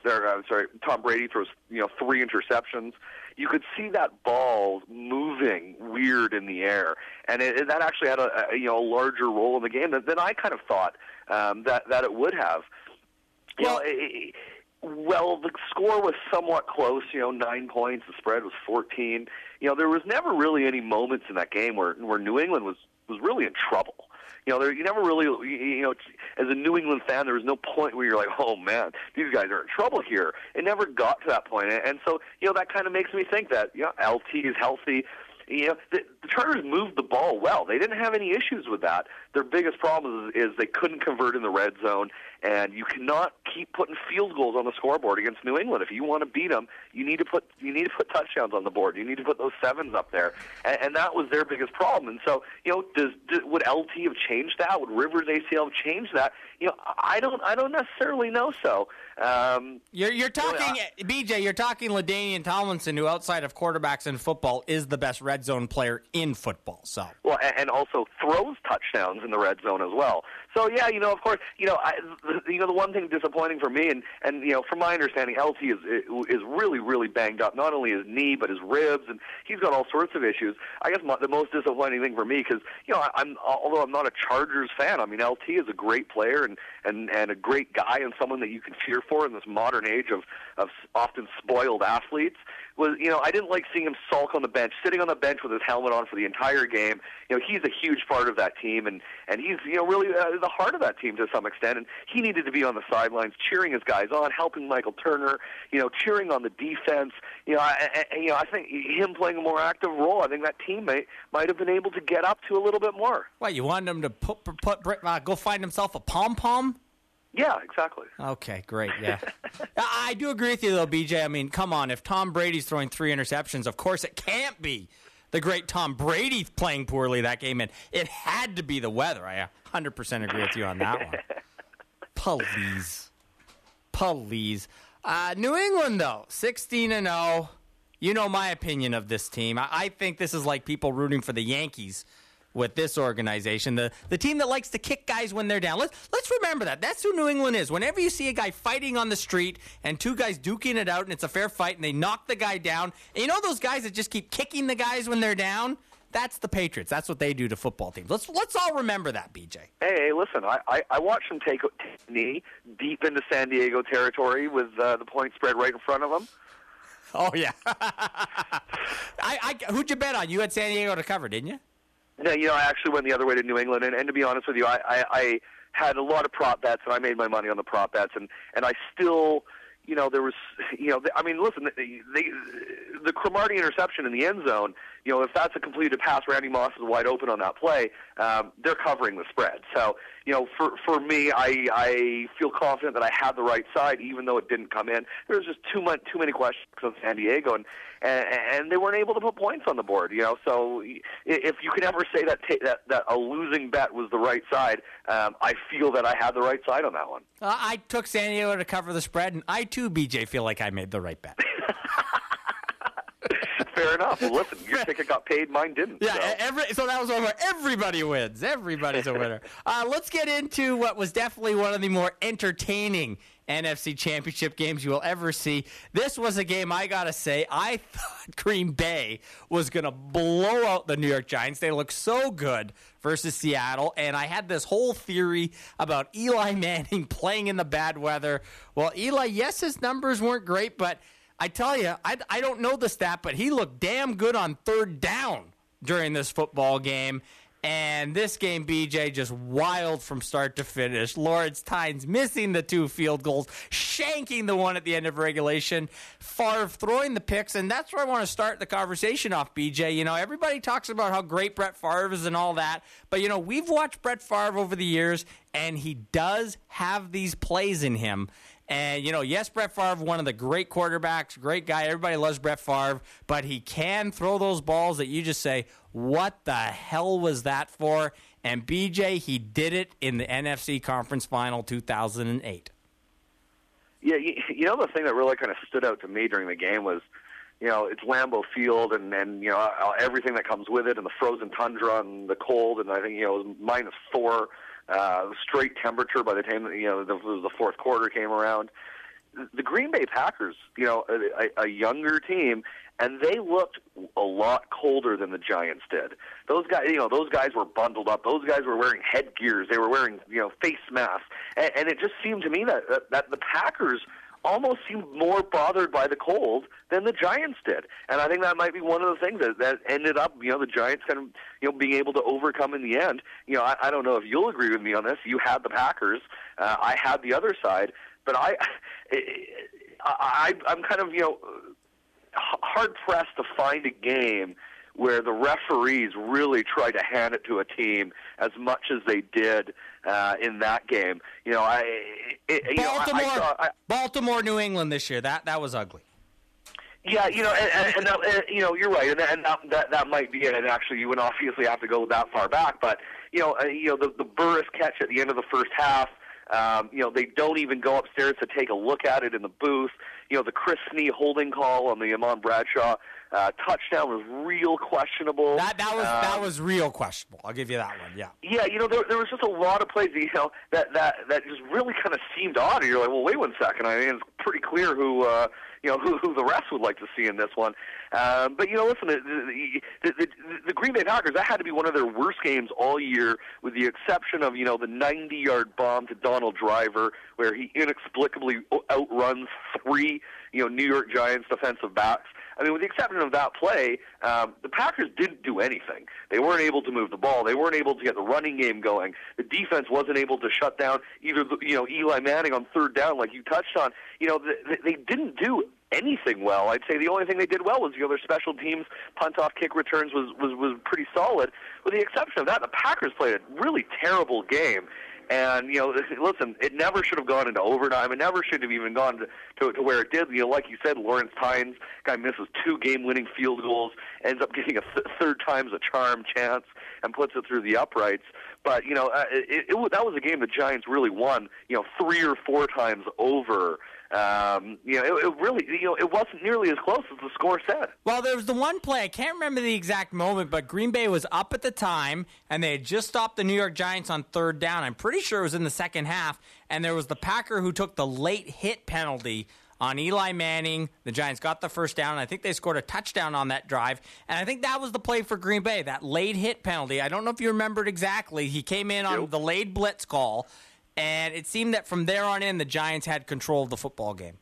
Or, I'm sorry, Tom Brady throws you know three interceptions. You could see that ball moving weird in the air, and it, it, that actually had a, a you know a larger role in the game than, than I kind of thought um, that that it would have. You well, know, it, well, the score was somewhat close. You know, nine points. The spread was fourteen. You know, there was never really any moments in that game where where New England was was really in trouble. You know, there, you never really, you know, as a New England fan, there was no point where you're like, oh, man, these guys are in trouble here. It never got to that point. And so, you know, that kind of makes me think that, you know, L T is healthy. You know, the, the Chargers moved the ball well. They didn't have any issues with that. Their biggest problem is, is they couldn't convert in the red zone, and you cannot keep putting field goals on the scoreboard against New England. If you want to beat them, you need to put you need to put touchdowns on the board. You need to put those sevens up there, and, and that was their biggest problem. And so, you know, does, does would L T have changed that? Would Rivers A C L have changed that? You know, I don't I don't necessarily know. So um, you're you're talking uh, B J. You're talking LaDainian Tomlinson, who outside of quarterbacks in football is the best red zone player in football. So well, and, and also throws touchdowns in the red zone as well. So yeah, you know, of course, you know, I, the, you know, the one thing disappointing for me, and and you know, from my understanding, L T is is really really banged up. Not only his knee, but his ribs, and he's got all sorts of issues. I guess my, the most disappointing thing for me, because you know, I, I'm although I'm not a Chargers fan, I mean, L T is a great player and and and a great guy and someone that you can cheer for in this modern age of of often spoiled athletes. Was you know, I didn't like seeing him sulk on the bench, sitting on the bench with his helmet on for the entire game. You know, he's a huge part of that team, and and he's you know really uh, the heart of that team to some extent. And he needed to be on the sidelines, cheering his guys on, helping Michael Turner, you know, cheering on the defense. You know, I, I, you know, I think him playing a more active role, I think that team might might have been able to get up to a little bit more. What, you wanted him to put, put uh, go find himself a pom pom? Yeah, exactly. Okay, great, yeah. I do agree with you, though, B J. I mean, come on. If Tom Brady's throwing three interceptions, of course it can't be the great Tom Brady playing poorly that game, and it had to be the weather. I one hundred percent agree with you on that one. Please. Please. Uh, New England, though, sixteen and oh. You know my opinion of this team. I, I think this is like people rooting for the Yankees with this organization, the the team that likes to kick guys when they're down. Let's let's remember that. That's who New England is. Whenever you see a guy fighting on the street and two guys duking it out and it's a fair fight and they knock the guy down, and you know those guys that just keep kicking the guys when they're down? That's the Patriots. That's what they do to football teams. Let's let's all remember that, B J. Hey, hey listen, I, I, I watched them take a knee deep into San Diego territory with uh, the point spread right in front of them. Oh, yeah. I, I, who'd you bet on? You had San Diego to cover, didn't you? No, you know, I actually went the other way to New England, and, and to be honest with you, I, I, I had a lot of prop bets, and I made my money on the prop bets, and, and I still, you know, there was, you know, I mean, listen, they, they, the Cromartie interception in the end zone, you know, if that's a completed pass, Randy Moss is wide open on that play, um, they're covering the spread. So, you know, for for me, I I feel confident that I had the right side, even though it didn't come in. There was just too much, too many questions on San Diego, and, and and they weren't able to put points on the board. You know, so if you could ever say that ta- that that a losing bet was the right side, um, I feel that I had the right side on that one. Uh, I took San Diego to cover the spread, and I too, B J, feel like I made the right bet. Fair enough. Well, listen, your ticket got paid, mine didn't. Yeah, so, every, so that was over. Everybody wins. Everybody's a winner. Uh, let's get into what was definitely one of the more entertaining N F C Championship games you will ever see. This was a game, I got to say, I thought Green Bay was going to blow out the New York Giants. They look so good versus Seattle, and I had this whole theory about Eli Manning playing in the bad weather. Well, Eli, yes, his numbers weren't great, but I tell you, I, I don't know the stat, but he looked damn good on third down during this football game. And this game, B J, just wild from start to finish. Lawrence Tynes missing the two field goals, shanking the one at the end of regulation. Favre throwing the picks, and that's where I want to start the conversation off, B J. You know, everybody talks about how great Brett Favre is and all that, but, you know, we've watched Brett Favre over the years, and he does have these plays in him. And, you know, yes, Brett Favre, one of the great quarterbacks, great guy. Everybody loves Brett Favre, but he can throw those balls that you just say, what the hell was that for? And, B J, he did it in the N F C Conference Final two thousand eight. Yeah, you, you know, the thing that really kind of stood out to me during the game was, you know, it's Lambeau Field and, and, you know, everything that comes with it and the frozen tundra and the cold, and I think, you know, it was minus four. Uh, straight temperature by the time, you know, the, the fourth quarter came around. the Green Bay Packers, you know, a, a younger team, and they looked a lot colder than the Giants did. Those guys, you know, those guys were bundled up. Those guys were wearing headgears. They were wearing, you know, face masks. And, and it just seemed to me that, that that the Packers almost seemed more bothered by the cold than the Giants did. And I think that might be one of the things that, that ended up, you know, the Giants kind of, you know, being able to overcome in the end. You know, I, I don't know if you'll agree with me on this. You had the Packers. Uh, I had the other side. But I, I, I'm kind of, you know, hard-pressed to find a game where the referees really tried to hand it to a team as much as they did uh, in that game. You know, I, it, you Baltimore, know, I, I saw, I, Baltimore, New England this year. That that was ugly. Yeah, you know, and, and, and, that, and you know, you're right, and, and that, that that might be it. And actually, you wouldn't obviously have to go that far back, but you know, uh, you know, the the Burris catch at the end of the first half. Um, you know, they don't even go upstairs to take a look at it in the booth. You know, the Chris Snee holding call on the Amon Bradshaw uh, touchdown was real questionable. That that was um, that was real questionable. I'll give you that one. Yeah. Yeah, you know, there, there was just a lot of plays, you know, that that that just really kind of seemed odd. And you're like, well, wait one second. I mean, it's pretty clear who, uh, you know, who, who the rest would like to see in this one. Um, but you know, listen, the the, the the Green Bay Packers, that had to be one of their worst games all year, with the exception of, you know, the ninety-yard bomb to Donald Driver, where he inexplicably outruns three, you know, New York Giants defensive backs. I mean, with the exception of that play, um, the Packers didn't do anything. They weren't able to move the ball. They weren't able to get the running game going. The defense wasn't able to shut down either, the, you know, Eli Manning on third down, like you touched on. You know, they, they didn't do anything well. I'd say the only thing they did well was, you know, their special teams punt-off kick returns was, was, was pretty solid. With the exception of that, the Packers played a really terrible game. And, you know, listen, it never should have gone into overtime. It never should have even gone to, to, to where it did. You know, like you said, Lawrence Tynes, guy misses two game-winning field goals, ends up getting a th- third time's a charm chance, and puts it through the uprights. But, you know, uh, it, it, that was a game the Giants really won, you know, three or four times over. Um, you know, it, it really, you know, it wasn't nearly as close as the score said. Well, there was the one play, I can't remember the exact moment, but Green Bay was up at the time, and they had just stopped the New York Giants on third down. I'm pretty sure it was in the second half, and there was the Packer who took the late hit penalty on Eli Manning. The Giants got the first down, and I think they scored a touchdown on that drive, and I think that was the play for Green Bay, that late hit penalty. I don't know if you remember it exactly. He came in on the late blitz call, and it seemed that from there on in, the Giants had control of the football game.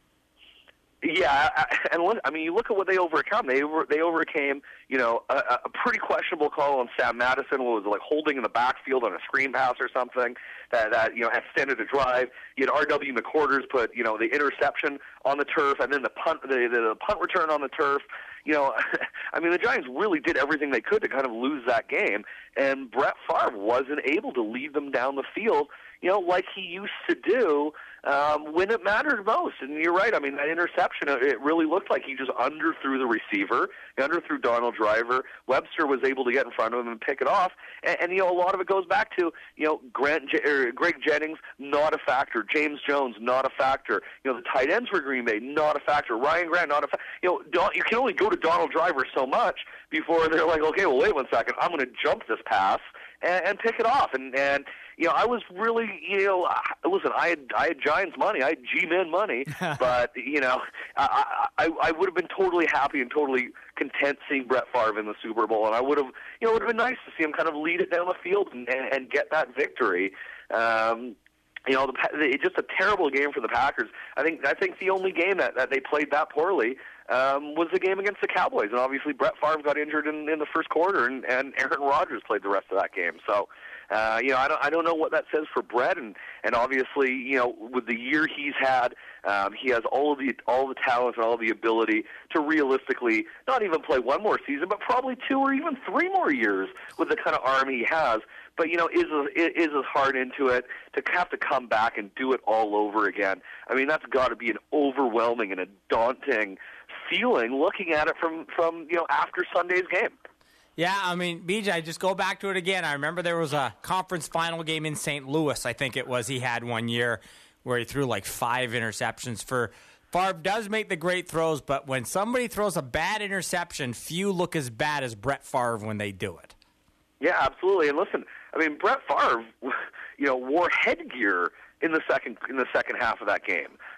Yeah, and look, I mean, you look at what they overcome. They over, they overcame, you know, a, a pretty questionable call on Sam Madison, what was like holding in the backfield on a screen pass or something that, that you know, extended a drive. You had R W McQuarters put, you know, the interception on the turf, and then the punt, the, the punt return on the turf. You know, I mean, the Giants really did everything they could to kind of lose that game, and Brett Favre wasn't able to lead them down the field, you know, like he used to do um, when it mattered most. And you're right. I mean, that interception, it really looked like he just underthrew the receiver, he underthrew Donald Driver. Webster was able to get in front of him and pick it off. And, and you know, a lot of it goes back to, you know, Grant, or Greg Jennings, not a factor. James Jones, not a factor. You know, the tight ends for Green Bay, not a factor. Ryan Grant, not a factor. You know, Don, you can only go to Donald Driver so much before they're like, okay, well, wait one second, I'm going to jump this pass and, and pick it off. And, and you know, I was really, you know, listen, I had I had Giants money, I had G-Men money, but, you know, I, I I would have been totally happy and totally content seeing Brett Favre in the Super Bowl, and I would have, you know, it would have been nice to see him kind of lead it down the field and, and, and get that victory. Um, you know, the, it's just a terrible game for the Packers. I think I think the only game that, that they played that poorly um, was the game against the Cowboys, and obviously Brett Favre got injured in, in the first quarter, and, and Aaron Rodgers played the rest of that game. So, uh, you know, I don't I don't know what that says for Brett, and, and obviously, you know, with the year he's had, um, he has all of the all the talent and all the ability to realistically not even play one more season, but probably two or even three more years with the kind of arm he has. But, you know, is is as hard into it to have to come back and do it all over again. I mean, that's got to be an overwhelming and a daunting feeling looking at it from, from you know, after Sunday's game. Yeah, I mean, B J, just go back to it again. I remember there was a conference final game in Saint Louis, I think it was, he had one year where he threw like five interceptions. For Favre does make the great throws, but when somebody throws a bad interception, few look as bad as Brett Favre when they do it. Yeah, absolutely. And listen, I mean, Brett Favre, you know, wore headgear in the second in the second half of that game.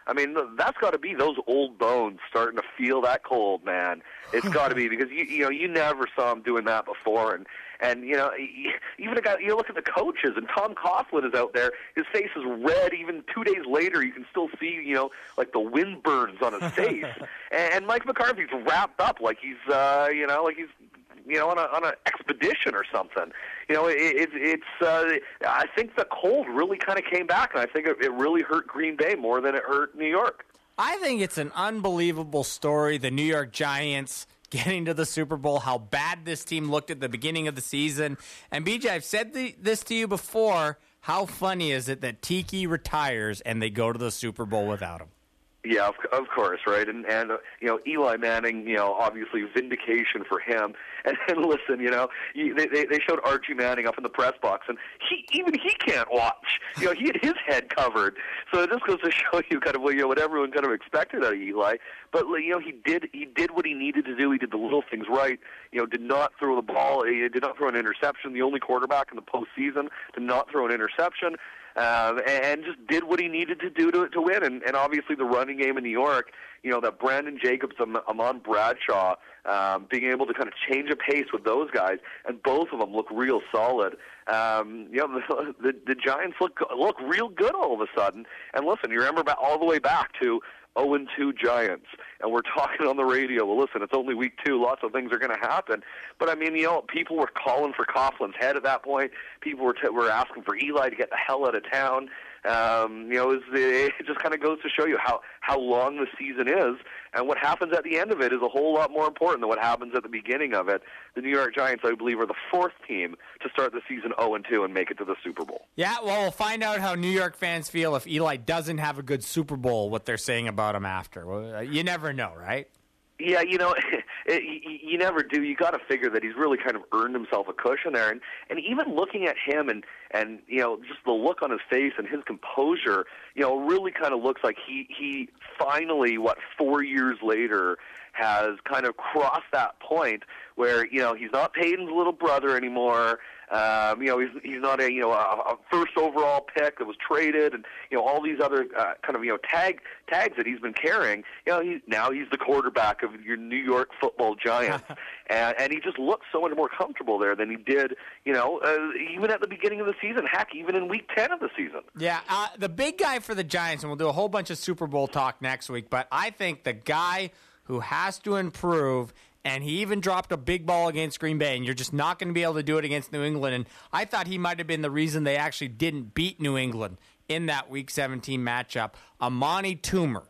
I mean, that's got to be those old bones starting to feel that cold, man. It's got to be because you you know you never saw him doing that before, and and you know even a guy, you look at the coaches, and Tom Coughlin is out there. His face is red. Even two days later, you can still see you know like the wind burns on his face. and, and Mike McCarthy's wrapped up like he's uh, you know like he's. you know, on a on an expedition or something. You know, it, it, it's. Uh, I think the cold really kind of came back, and I think it, it really hurt Green Bay more than it hurt New York. I think it's an unbelievable story. The New York Giants getting to the Super Bowl, how bad this team looked at the beginning of the season. And B J, I've said the, this to you before. How funny is it that Tiki retires and they go to the Super Bowl without him? Yeah, of, of course, right, and and uh, you know Eli Manning, you know, obviously vindication for him. And, and listen, you know, you, they they showed Archie Manning up in the press box, and he even he can't watch. You know, he had his head covered. So it just goes to show you kind of you know what everyone kind of expected out of Eli. But you know, he did he did what he needed to do. He did the little things right. You know, did not throw the ball. He did not throw an interception. The only quarterback in the postseason did not throw an interception. Uh, and just did what he needed to do to, to win. And, and obviously the running game in New York, you know, that Brandon Jacobs, Amon Bradshaw, um, being able to kind of change a pace with those guys, and both of them look real solid. Um, you know, the, the, the Giants look look real good all of a sudden. And listen, you remember back, all the way back to oh and two Giants, and we're talking on the radio, well, listen, it's only week two, lots of things are going to happen. But, I mean, you know, people were calling for Coughlin's head at that point. People were, t- were asking for Eli to get the hell out of town. Um, you know, it, was, it just kind of goes to show you how, how long the season is, and what happens at the end of it is a whole lot more important than what happens at the beginning of it. The New York Giants, I believe, are the fourth team to start the season oh and two and make it to the Super Bowl. Yeah, well, we'll find out how New York fans feel if Eli doesn't have a good Super Bowl, what they're saying about him after. Well, you never know, right? Yeah, you know, it, it, you never do. You got to figure that he's really kind of earned himself a cushion there, and and even looking at him and and you know just the look on his face and his composure, you know, really kind of looks like he he finally, what, four years later, has kind of crossed that point where you know he's not Peyton's little brother anymore. Um, you know, he's he's not a you know a, a first overall pick that was traded, and you know all these other uh, kind of you know tag tags that he's been carrying. You know, he, now he's the quarterback of your New York Football Giants, and, and he just looks so much more comfortable there than he did. You know, uh, even at the beginning of the season. Heck, even in Week ten of the season. Yeah, uh, the big guy for the Giants, and we'll do a whole bunch of Super Bowl talk next week. But I think the guy who has to improve. And he even dropped a big ball against Green Bay, and you're just not going to be able to do it against New England. And I thought he might have been the reason they actually didn't beat New England in that Week seventeen matchup. Amani Toomer.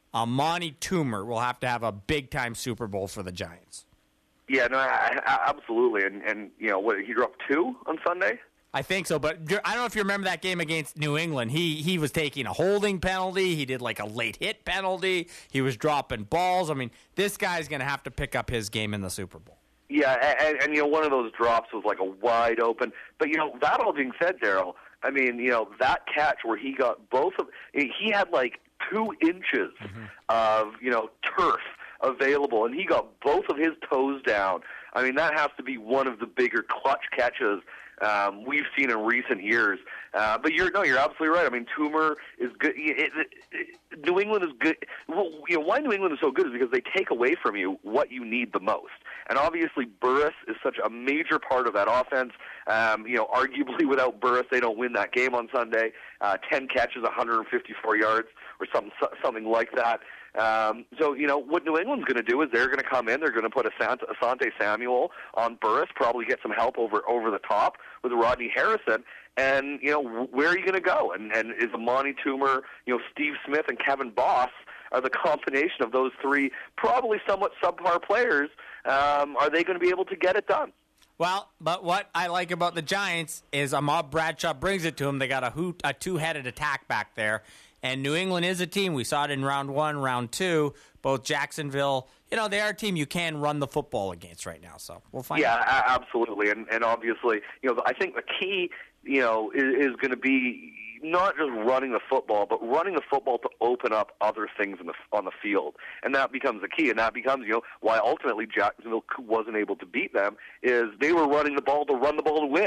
Amani Toomer will have to have a big-time Super Bowl for the Giants. Yeah, no, I, I, absolutely. And, and, you know, what, he dropped two on Sunday? I think so, but I don't know if you remember that game against New England. He he was taking a holding penalty. He did like a late hit penalty. He was dropping balls. I mean, this guy's going to have to pick up his game in the Super Bowl. Yeah, and, and, you know, one of those drops was like a wide open. But, you know, that all being said, Daryl, I mean, you know, that catch where he got both of – he had like two inches mm-hmm. of, you know, turf available, and he got both of his toes down. I mean, that has to be one of the bigger clutch catches Um, we've seen in recent years. Uh, but you're no, you're absolutely right. I mean, Toomer is good. It, it, it, New England is good. Well, you know, why New England is so good is because they take away from you what you need the most. And obviously, Burris is such a major part of that offense. Um, you know, arguably without Burris, they don't win that game on Sunday. Uh, Ten catches, one hundred fifty-four yards, or something something like that. Um, so, you know, what New England's going to do is they're going to come in, they're going to put Asante Samuel on Burris, probably get some help over over the top with Rodney Harrison, and, you know, where are you going to go? And, and is Amani Toomer, you know, Steve Smith and Kevin Boss are the combination of those three probably somewhat subpar players. Um, are they going to be able to get it done? Well, but what I like about the Giants is Ahmad Bradshaw brings it to them. They got a, hoot, a two-headed attack back there. And New England is a team. We saw it in round one, round two. Both Jacksonville, you know, they are a team you can run the football against right now. So we'll find yeah, out. Yeah, absolutely. And, and obviously, you know, I think the key, you know, is, is going to be not just running the football, but running the football to open up other things in the, on the field. And that becomes the key. And that becomes, you know, why ultimately Jacksonville wasn't able to beat them is they were running the ball to run the ball to win.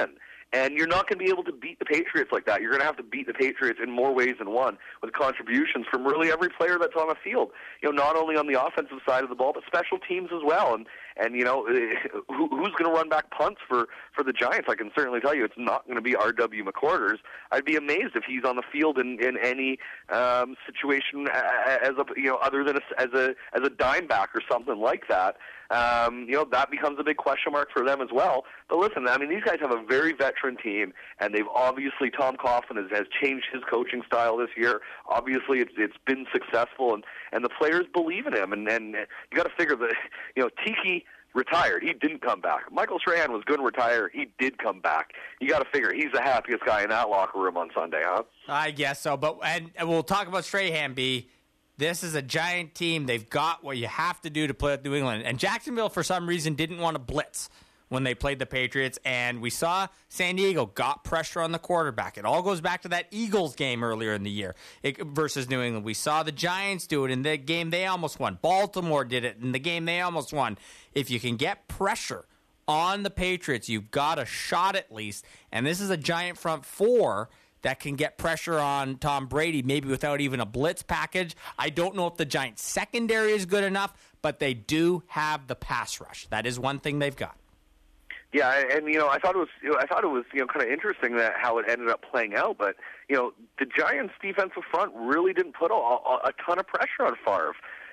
And you're not going to be able to beat the Patriots like that. You're going to have to beat the Patriots in more ways than one, with contributions from really every player that's on the field. You know, not only on the offensive side of the ball, but special teams as well. And and you know, who, who's going to run back punts for for the Giants? I can certainly tell you, it's not going to be R W McQuarters. I'd be amazed if he's on the field in in any um, situation as a you know other than a, as a as a dime back or something like that. Um, you know, that becomes a big question mark for them as well. But listen, I mean, these guys have a very veteran team, and they've obviously, Tom Coughlin has, has changed his coaching style this year. Obviously, it's it's been successful, and, and the players believe in him. And, and you got to figure that, you know, Tiki retired. He didn't come back. Michael Strahan was going to retire. He did come back. You got to figure he's the happiest guy in that locker room on Sunday, huh? I guess so. But and, and we'll talk about Strahan, B. This is a Giant team. They've got what you have to do to play with New England. And Jacksonville, for some reason, didn't want to blitz when they played the Patriots. And we saw San Diego got pressure on the quarterback. It all goes back to that Eagles game earlier in the year it, versus New England. We saw the Giants do it in the game they almost won. Baltimore did it in the game they almost won. If you can get pressure on the Patriots, you've got a shot at least. And this is a Giant front four that can get pressure on Tom Brady, maybe without even a blitz package. I don't know if the Giants' secondary is good enough, but they do have the pass rush. That is one thing they've got. Yeah, and you know, I thought it was, you know, I thought it was, you know, kind of interesting that how it ended up playing out. But you know, the Giants' defensive front really didn't put a, a, a ton of pressure on Favre.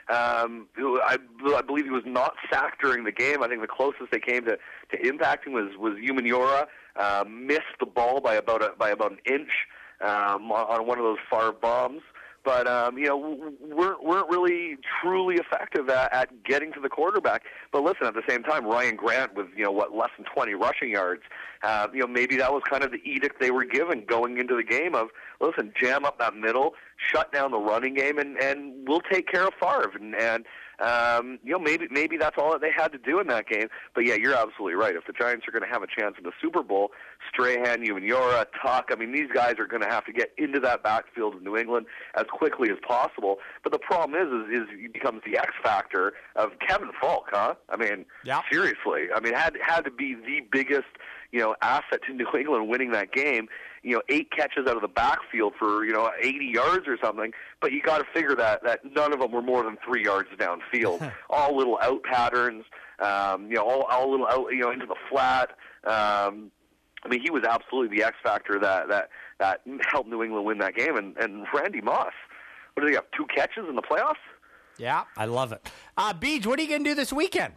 Um, who I, I believe he was not sacked during the game. I think the closest they came to, to impacting was was Umenyiora. Uh, missed the ball by about a, by about an inch um, on, on one of those Favre bombs. But um, you know, weren't weren't really truly effective at, at getting to the quarterback. But listen, at the same time, Ryan Grant with you know what less than twenty rushing yards. Uh, you know, maybe that was kind of the edict they were given going into the game of listen, jam up that middle, shut down the running game, and, and we'll take care of Favre. And, and um, you know, maybe maybe that's all that they had to do in that game. But yeah, you're absolutely right. If the Giants are going to have a chance in the Super Bowl, Strahan, Umenyiora, Tuck, I mean, these guys are going to have to get into that backfield of New England as quickly as possible. But the problem is, is, is it becomes the X factor of Kevin Falk, huh? I mean, yeah. seriously. I mean, had had to be the biggest, you know, asset to New England winning that game. You know, eight catches out of the backfield for, you know, eighty yards or something. But you got to figure that, that none of them were more than three yards downfield. All little out patterns, um, you know, all, all little out, you know, into the flat. Um, I mean, he was absolutely the X factor that, that, that helped New England win that game. And, and Randy Moss, what did he have, two catches in the playoffs? Yeah, I love it. Uh, Beej, what are you going to do this weekend?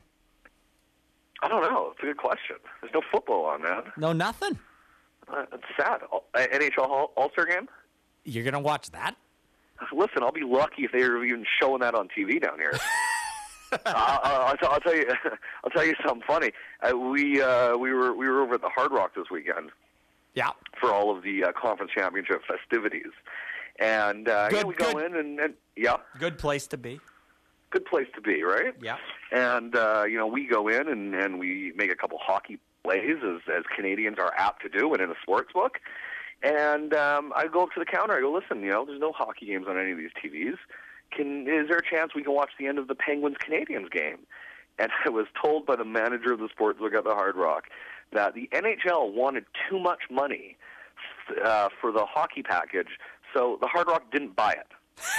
I don't know. It's a good question. There's no football on, man. No, nothing? Uh, it's sad. Uh, N H L All-Star Game? You're going to watch that? Listen, I'll be lucky if they're even showing that on T V down here. uh, I'll, t- I'll tell you. I'll tell you something funny. Uh, we uh, we were we were over at the Hard Rock this weekend. Yeah. For all of the uh, conference championship festivities, and uh, good, yeah, we go good. in and, and yeah, good place to be. Good place to be, right? Yeah. And uh, you know, we go in and, and we make a couple hockey plays as as Canadians are apt to do, and in a sports book. And um, I go up to the counter. I go, listen, you know, there's no hockey games on any of these T Vs. Can is there a chance we can watch the end of the Penguins Canadians game? And I was told by the manager of the sports book at the Hard Rock that the N H L wanted too much money uh, for the hockey package, so the Hard Rock didn't buy it.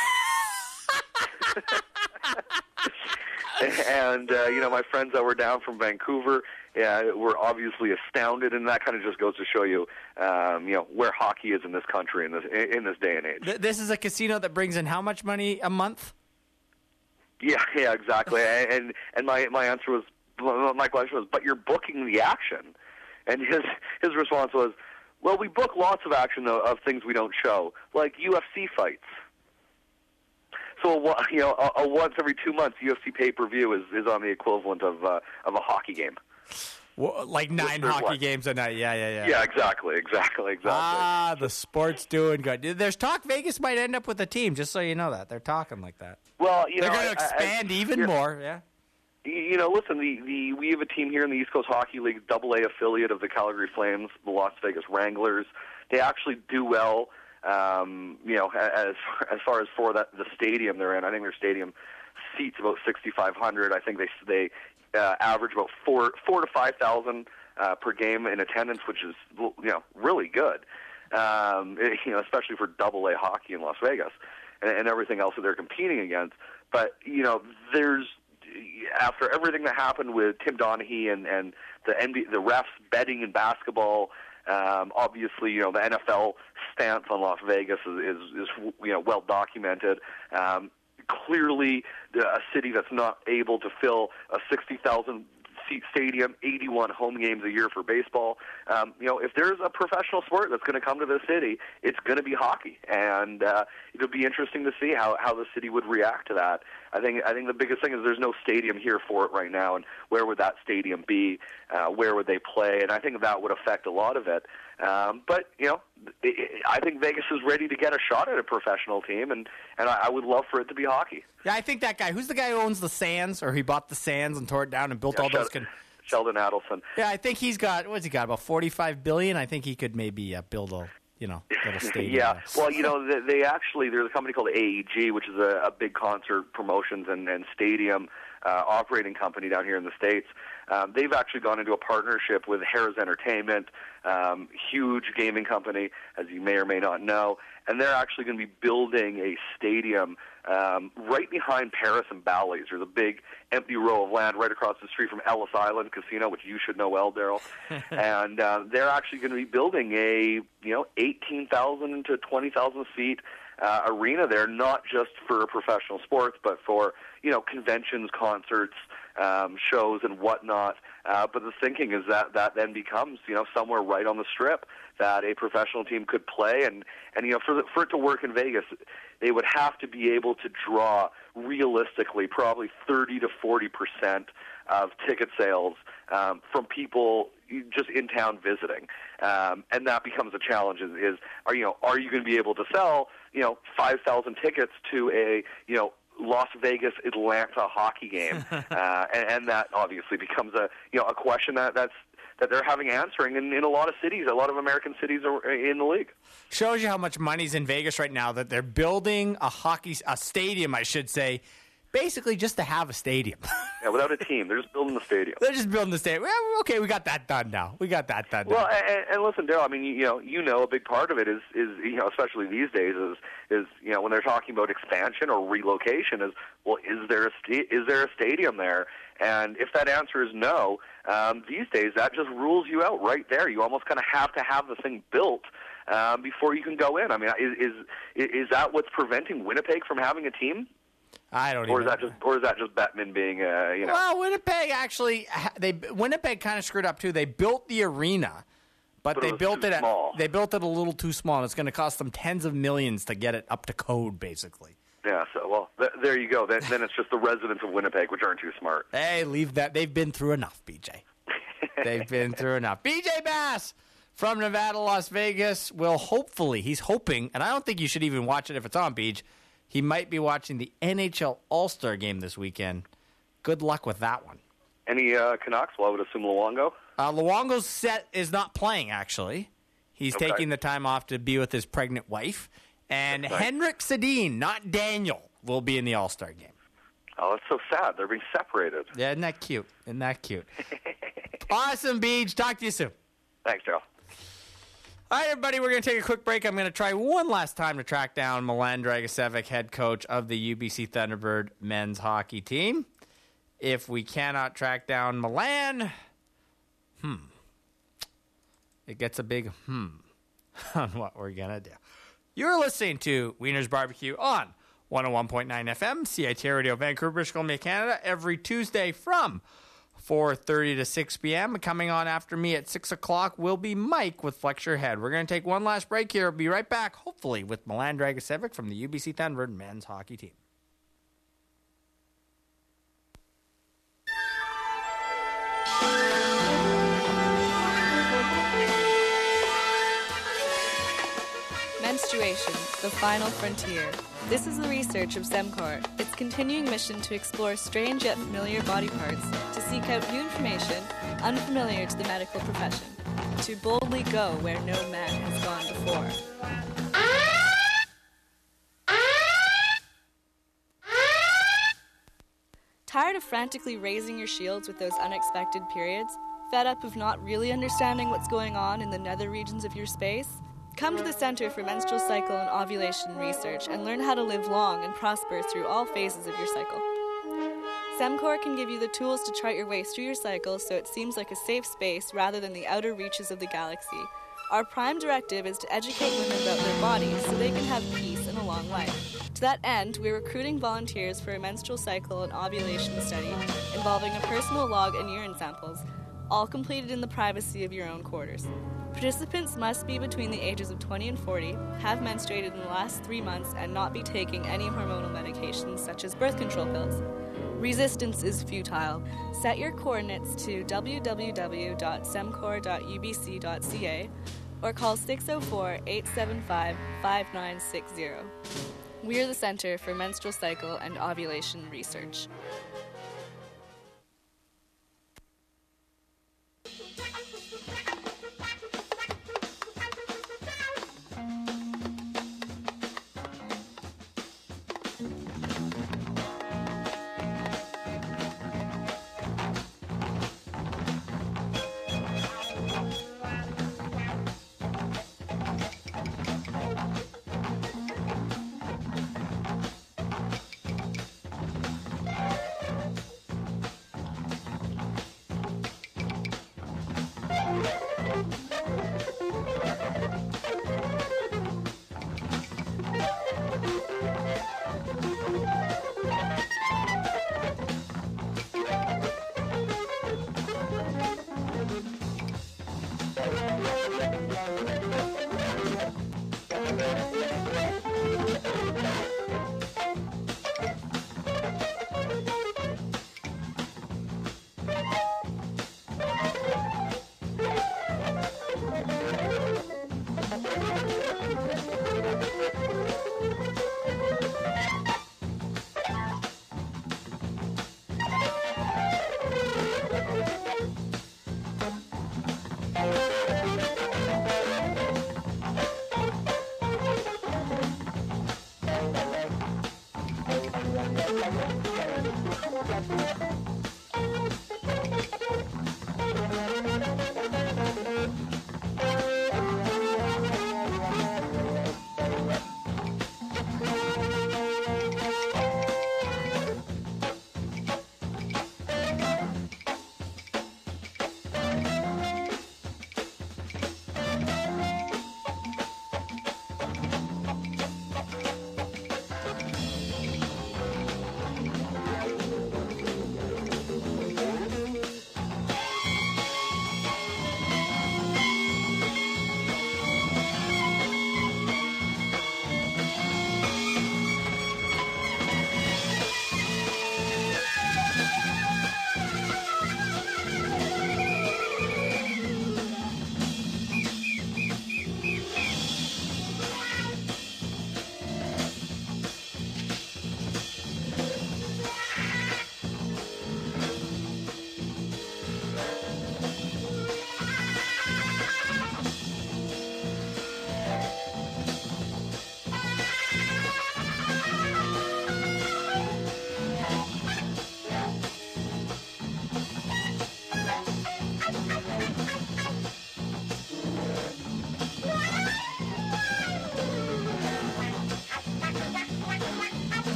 And, uh, you know, my friends that were down from Vancouver uh, were obviously astounded, and that kind of just goes to show you, um, you know, where hockey is in this country in this in this day and age. This is a casino that brings in how much money a month? Yeah, yeah, exactly. and and my, my answer was, my question was, but you're booking the action. And his his response was, well, we book lots of action of, of things we don't show, like U F C fights. So, you know, a, a once every two months U F C pay-per-view is, is on the equivalent of uh, of a hockey game. Well, like nine There's hockey one. games a night. Yeah, yeah, yeah. Yeah, exactly, exactly, exactly. Ah, the sport's doing good. There's talk Vegas might end up with a team, just so you know that. They're talking like that. Well, you They're know, going to I- expand I- even yeah. more, yeah. You know, listen, the, the we have a team here in the East Coast Hockey League, double A affiliate of the Calgary Flames, the Las Vegas Wranglers. They actually do well, um, you know, as as far as for that the stadium they're in. I think their stadium seats about sixty-five hundred. I think they they uh, average about four four to five thousand uh, per game in attendance, which is you know really good. Um, it, you know, especially for Double A hockey in Las Vegas and, and everything else that they're competing against. But you know, there's after everything that happened with Tim Donaghy and and the N B A, the refs betting in basketball. Um, obviously, you know, the N F L stance on Las Vegas is, is, is you know, well documented. Um, clearly, the, a city that's not able to fill a sixty thousand seat stadium, eighty-one home games a year for baseball. Um, you know, if there's a professional sport that's going to come to the city, it's going to be hockey, and uh, it'll be interesting to see how, how the city would react to that. I think I think the biggest thing is there's no stadium here for it right now, and where would that stadium be? Uh, where would they play? And I think that would affect a lot of it. Um, but you know, it, it, I think Vegas is ready to get a shot at a professional team, and and I, I would love for it to be hockey. Yeah, I think that guy. Who's the guy who owns the Sands, or he bought the Sands and tore it down and built Yeah, all those? Sheldon, Con- Sheldon Adelson. yeah, I think he's got. What's he got? About forty-five billion. I think he could maybe uh, build a you know little stadium. Yeah, well, you know, they, they actually there's a company called A E G, which is a, a big concert promotions and, and stadium uh, operating company down here in the States. Um, they've actually gone into a partnership with Harrah's Entertainment, um, huge gaming company, as you may or may not know, and they're actually going to be building a stadium um, right behind Paris and Bally's. There's a big empty row of land right across the street from Ellis Island Casino, which you should know well, Daryl. and uh, they're actually going to be building a you know eighteen thousand to twenty thousand seat uh, arena there, not just for professional sports, but for you know conventions, concerts, um, shows, and whatnot. Uh, but the thinking is that that then becomes you know somewhere right on the strip that a professional team could play, and and you know for the, for it to work in Vegas, they would have to be able to draw realistically probably thirty to forty percent of ticket sales um, from people just in town visiting, um, and that becomes a challenge. Is, is are you know are you going to be able to sell you know five thousand tickets to a you know Las Vegas Atlanta hockey game, uh, and, and that obviously becomes a you know a question that that's that they're having answering in, in a lot of cities, a lot of American cities are in the league. Shows you how much money's in Vegas right now that they're building a hockey a stadium, I should say, basically just to have a stadium. Yeah, without a team, they're just building the stadium. They're just building the stadium. Well, okay, we got that done now. We got that done. Well, now. and, and listen, Daryl. I mean, you know, you know, a big part of it is, is you know, especially these days, is is you know, when they're talking about expansion or relocation, is well, is there a sta- is there a stadium there? And if that answer is no, um, these days that just rules you out right there. You almost kind of have to have the thing built um, before you can go in. I mean, is, is is that what's preventing Winnipeg from having a team? I don't. Or even is that just, or is that just Bettman being, uh, you know? Well, Winnipeg actually, they Winnipeg kind of screwed up too. They built the arena, but, But it they was built too it. At, small. they built it a little too small, and it's going to cost them tens of millions to get it up to code, basically. Yeah. So, well, th- there you go. Then, then it's just the residents of Winnipeg, which aren't too smart. Hey, leave that. They've been through enough, B J. They've been through enough. B J Bass from Nevada, Las Vegas will hopefully, he's hoping, and I don't think you should even watch it if it's on, Beach. He might be watching the N H L All-Star game this weekend. Good luck with that one. Any uh, Canucks? Well, I would assume Luongo. Uh, Luongo's set is not playing, actually. He's Okay. taking the time off to be with his pregnant wife. And That's nice. Henrik Sedin, not Daniel, will be in the All-Star game. Oh, that's so sad. They're being separated. Yeah, isn't that cute? Isn't that cute? Awesome, Beach. Talk to you soon. Thanks, Daryl. All right, everybody, we're going to take a quick break. I'm going to try one last time to track down Milan Dragicevic, head coach of the U B C Thunderbird men's hockey team. If we cannot track down Milan, hmm, it gets a big hmm on what we're going to do. You're listening to Wiener's Barbecue on one oh one point nine F M, C I T R Radio, Vancouver, British Columbia, Canada, every Tuesday from four thirty to six p.m. Coming on after me at six o'clock will be Mike with Flex Your Head. We're going to take one last break here. We'll be right back, hopefully, with Milan Dragicevic from the U B C Thunderbird men's hockey team. Menstruation, the final frontier. This is the research of Zemcor, its continuing mission to explore strange yet familiar body parts, to seek out new information unfamiliar to the medical profession, to boldly go where no man has gone before. Tired of frantically raising your shields with those unexpected periods? Fed up of not really understanding what's going on in the nether regions of your space? Come to the Center for Menstrual Cycle and Ovulation Research and learn how to live long and prosper through all phases of your cycle. SEMCOR can give you the tools to chart your way through your cycle so it seems like a safe space rather than the outer reaches of the galaxy. Our prime directive is to educate women about their bodies so they can have peace and a long life. To that end, we're recruiting volunteers for a menstrual cycle and ovulation study involving a personal log and urine samples, all completed in the privacy of your own quarters. Participants must be between the ages of twenty and forty, have menstruated in the last three months, and not be taking any hormonal medications such as birth control pills. Resistance is futile. Set your coordinates to w w w dot semcor dot u b c dot c a or call six oh four, eight seven five, five nine six zero. We are the Center for Menstrual Cycle and Ovulation Research.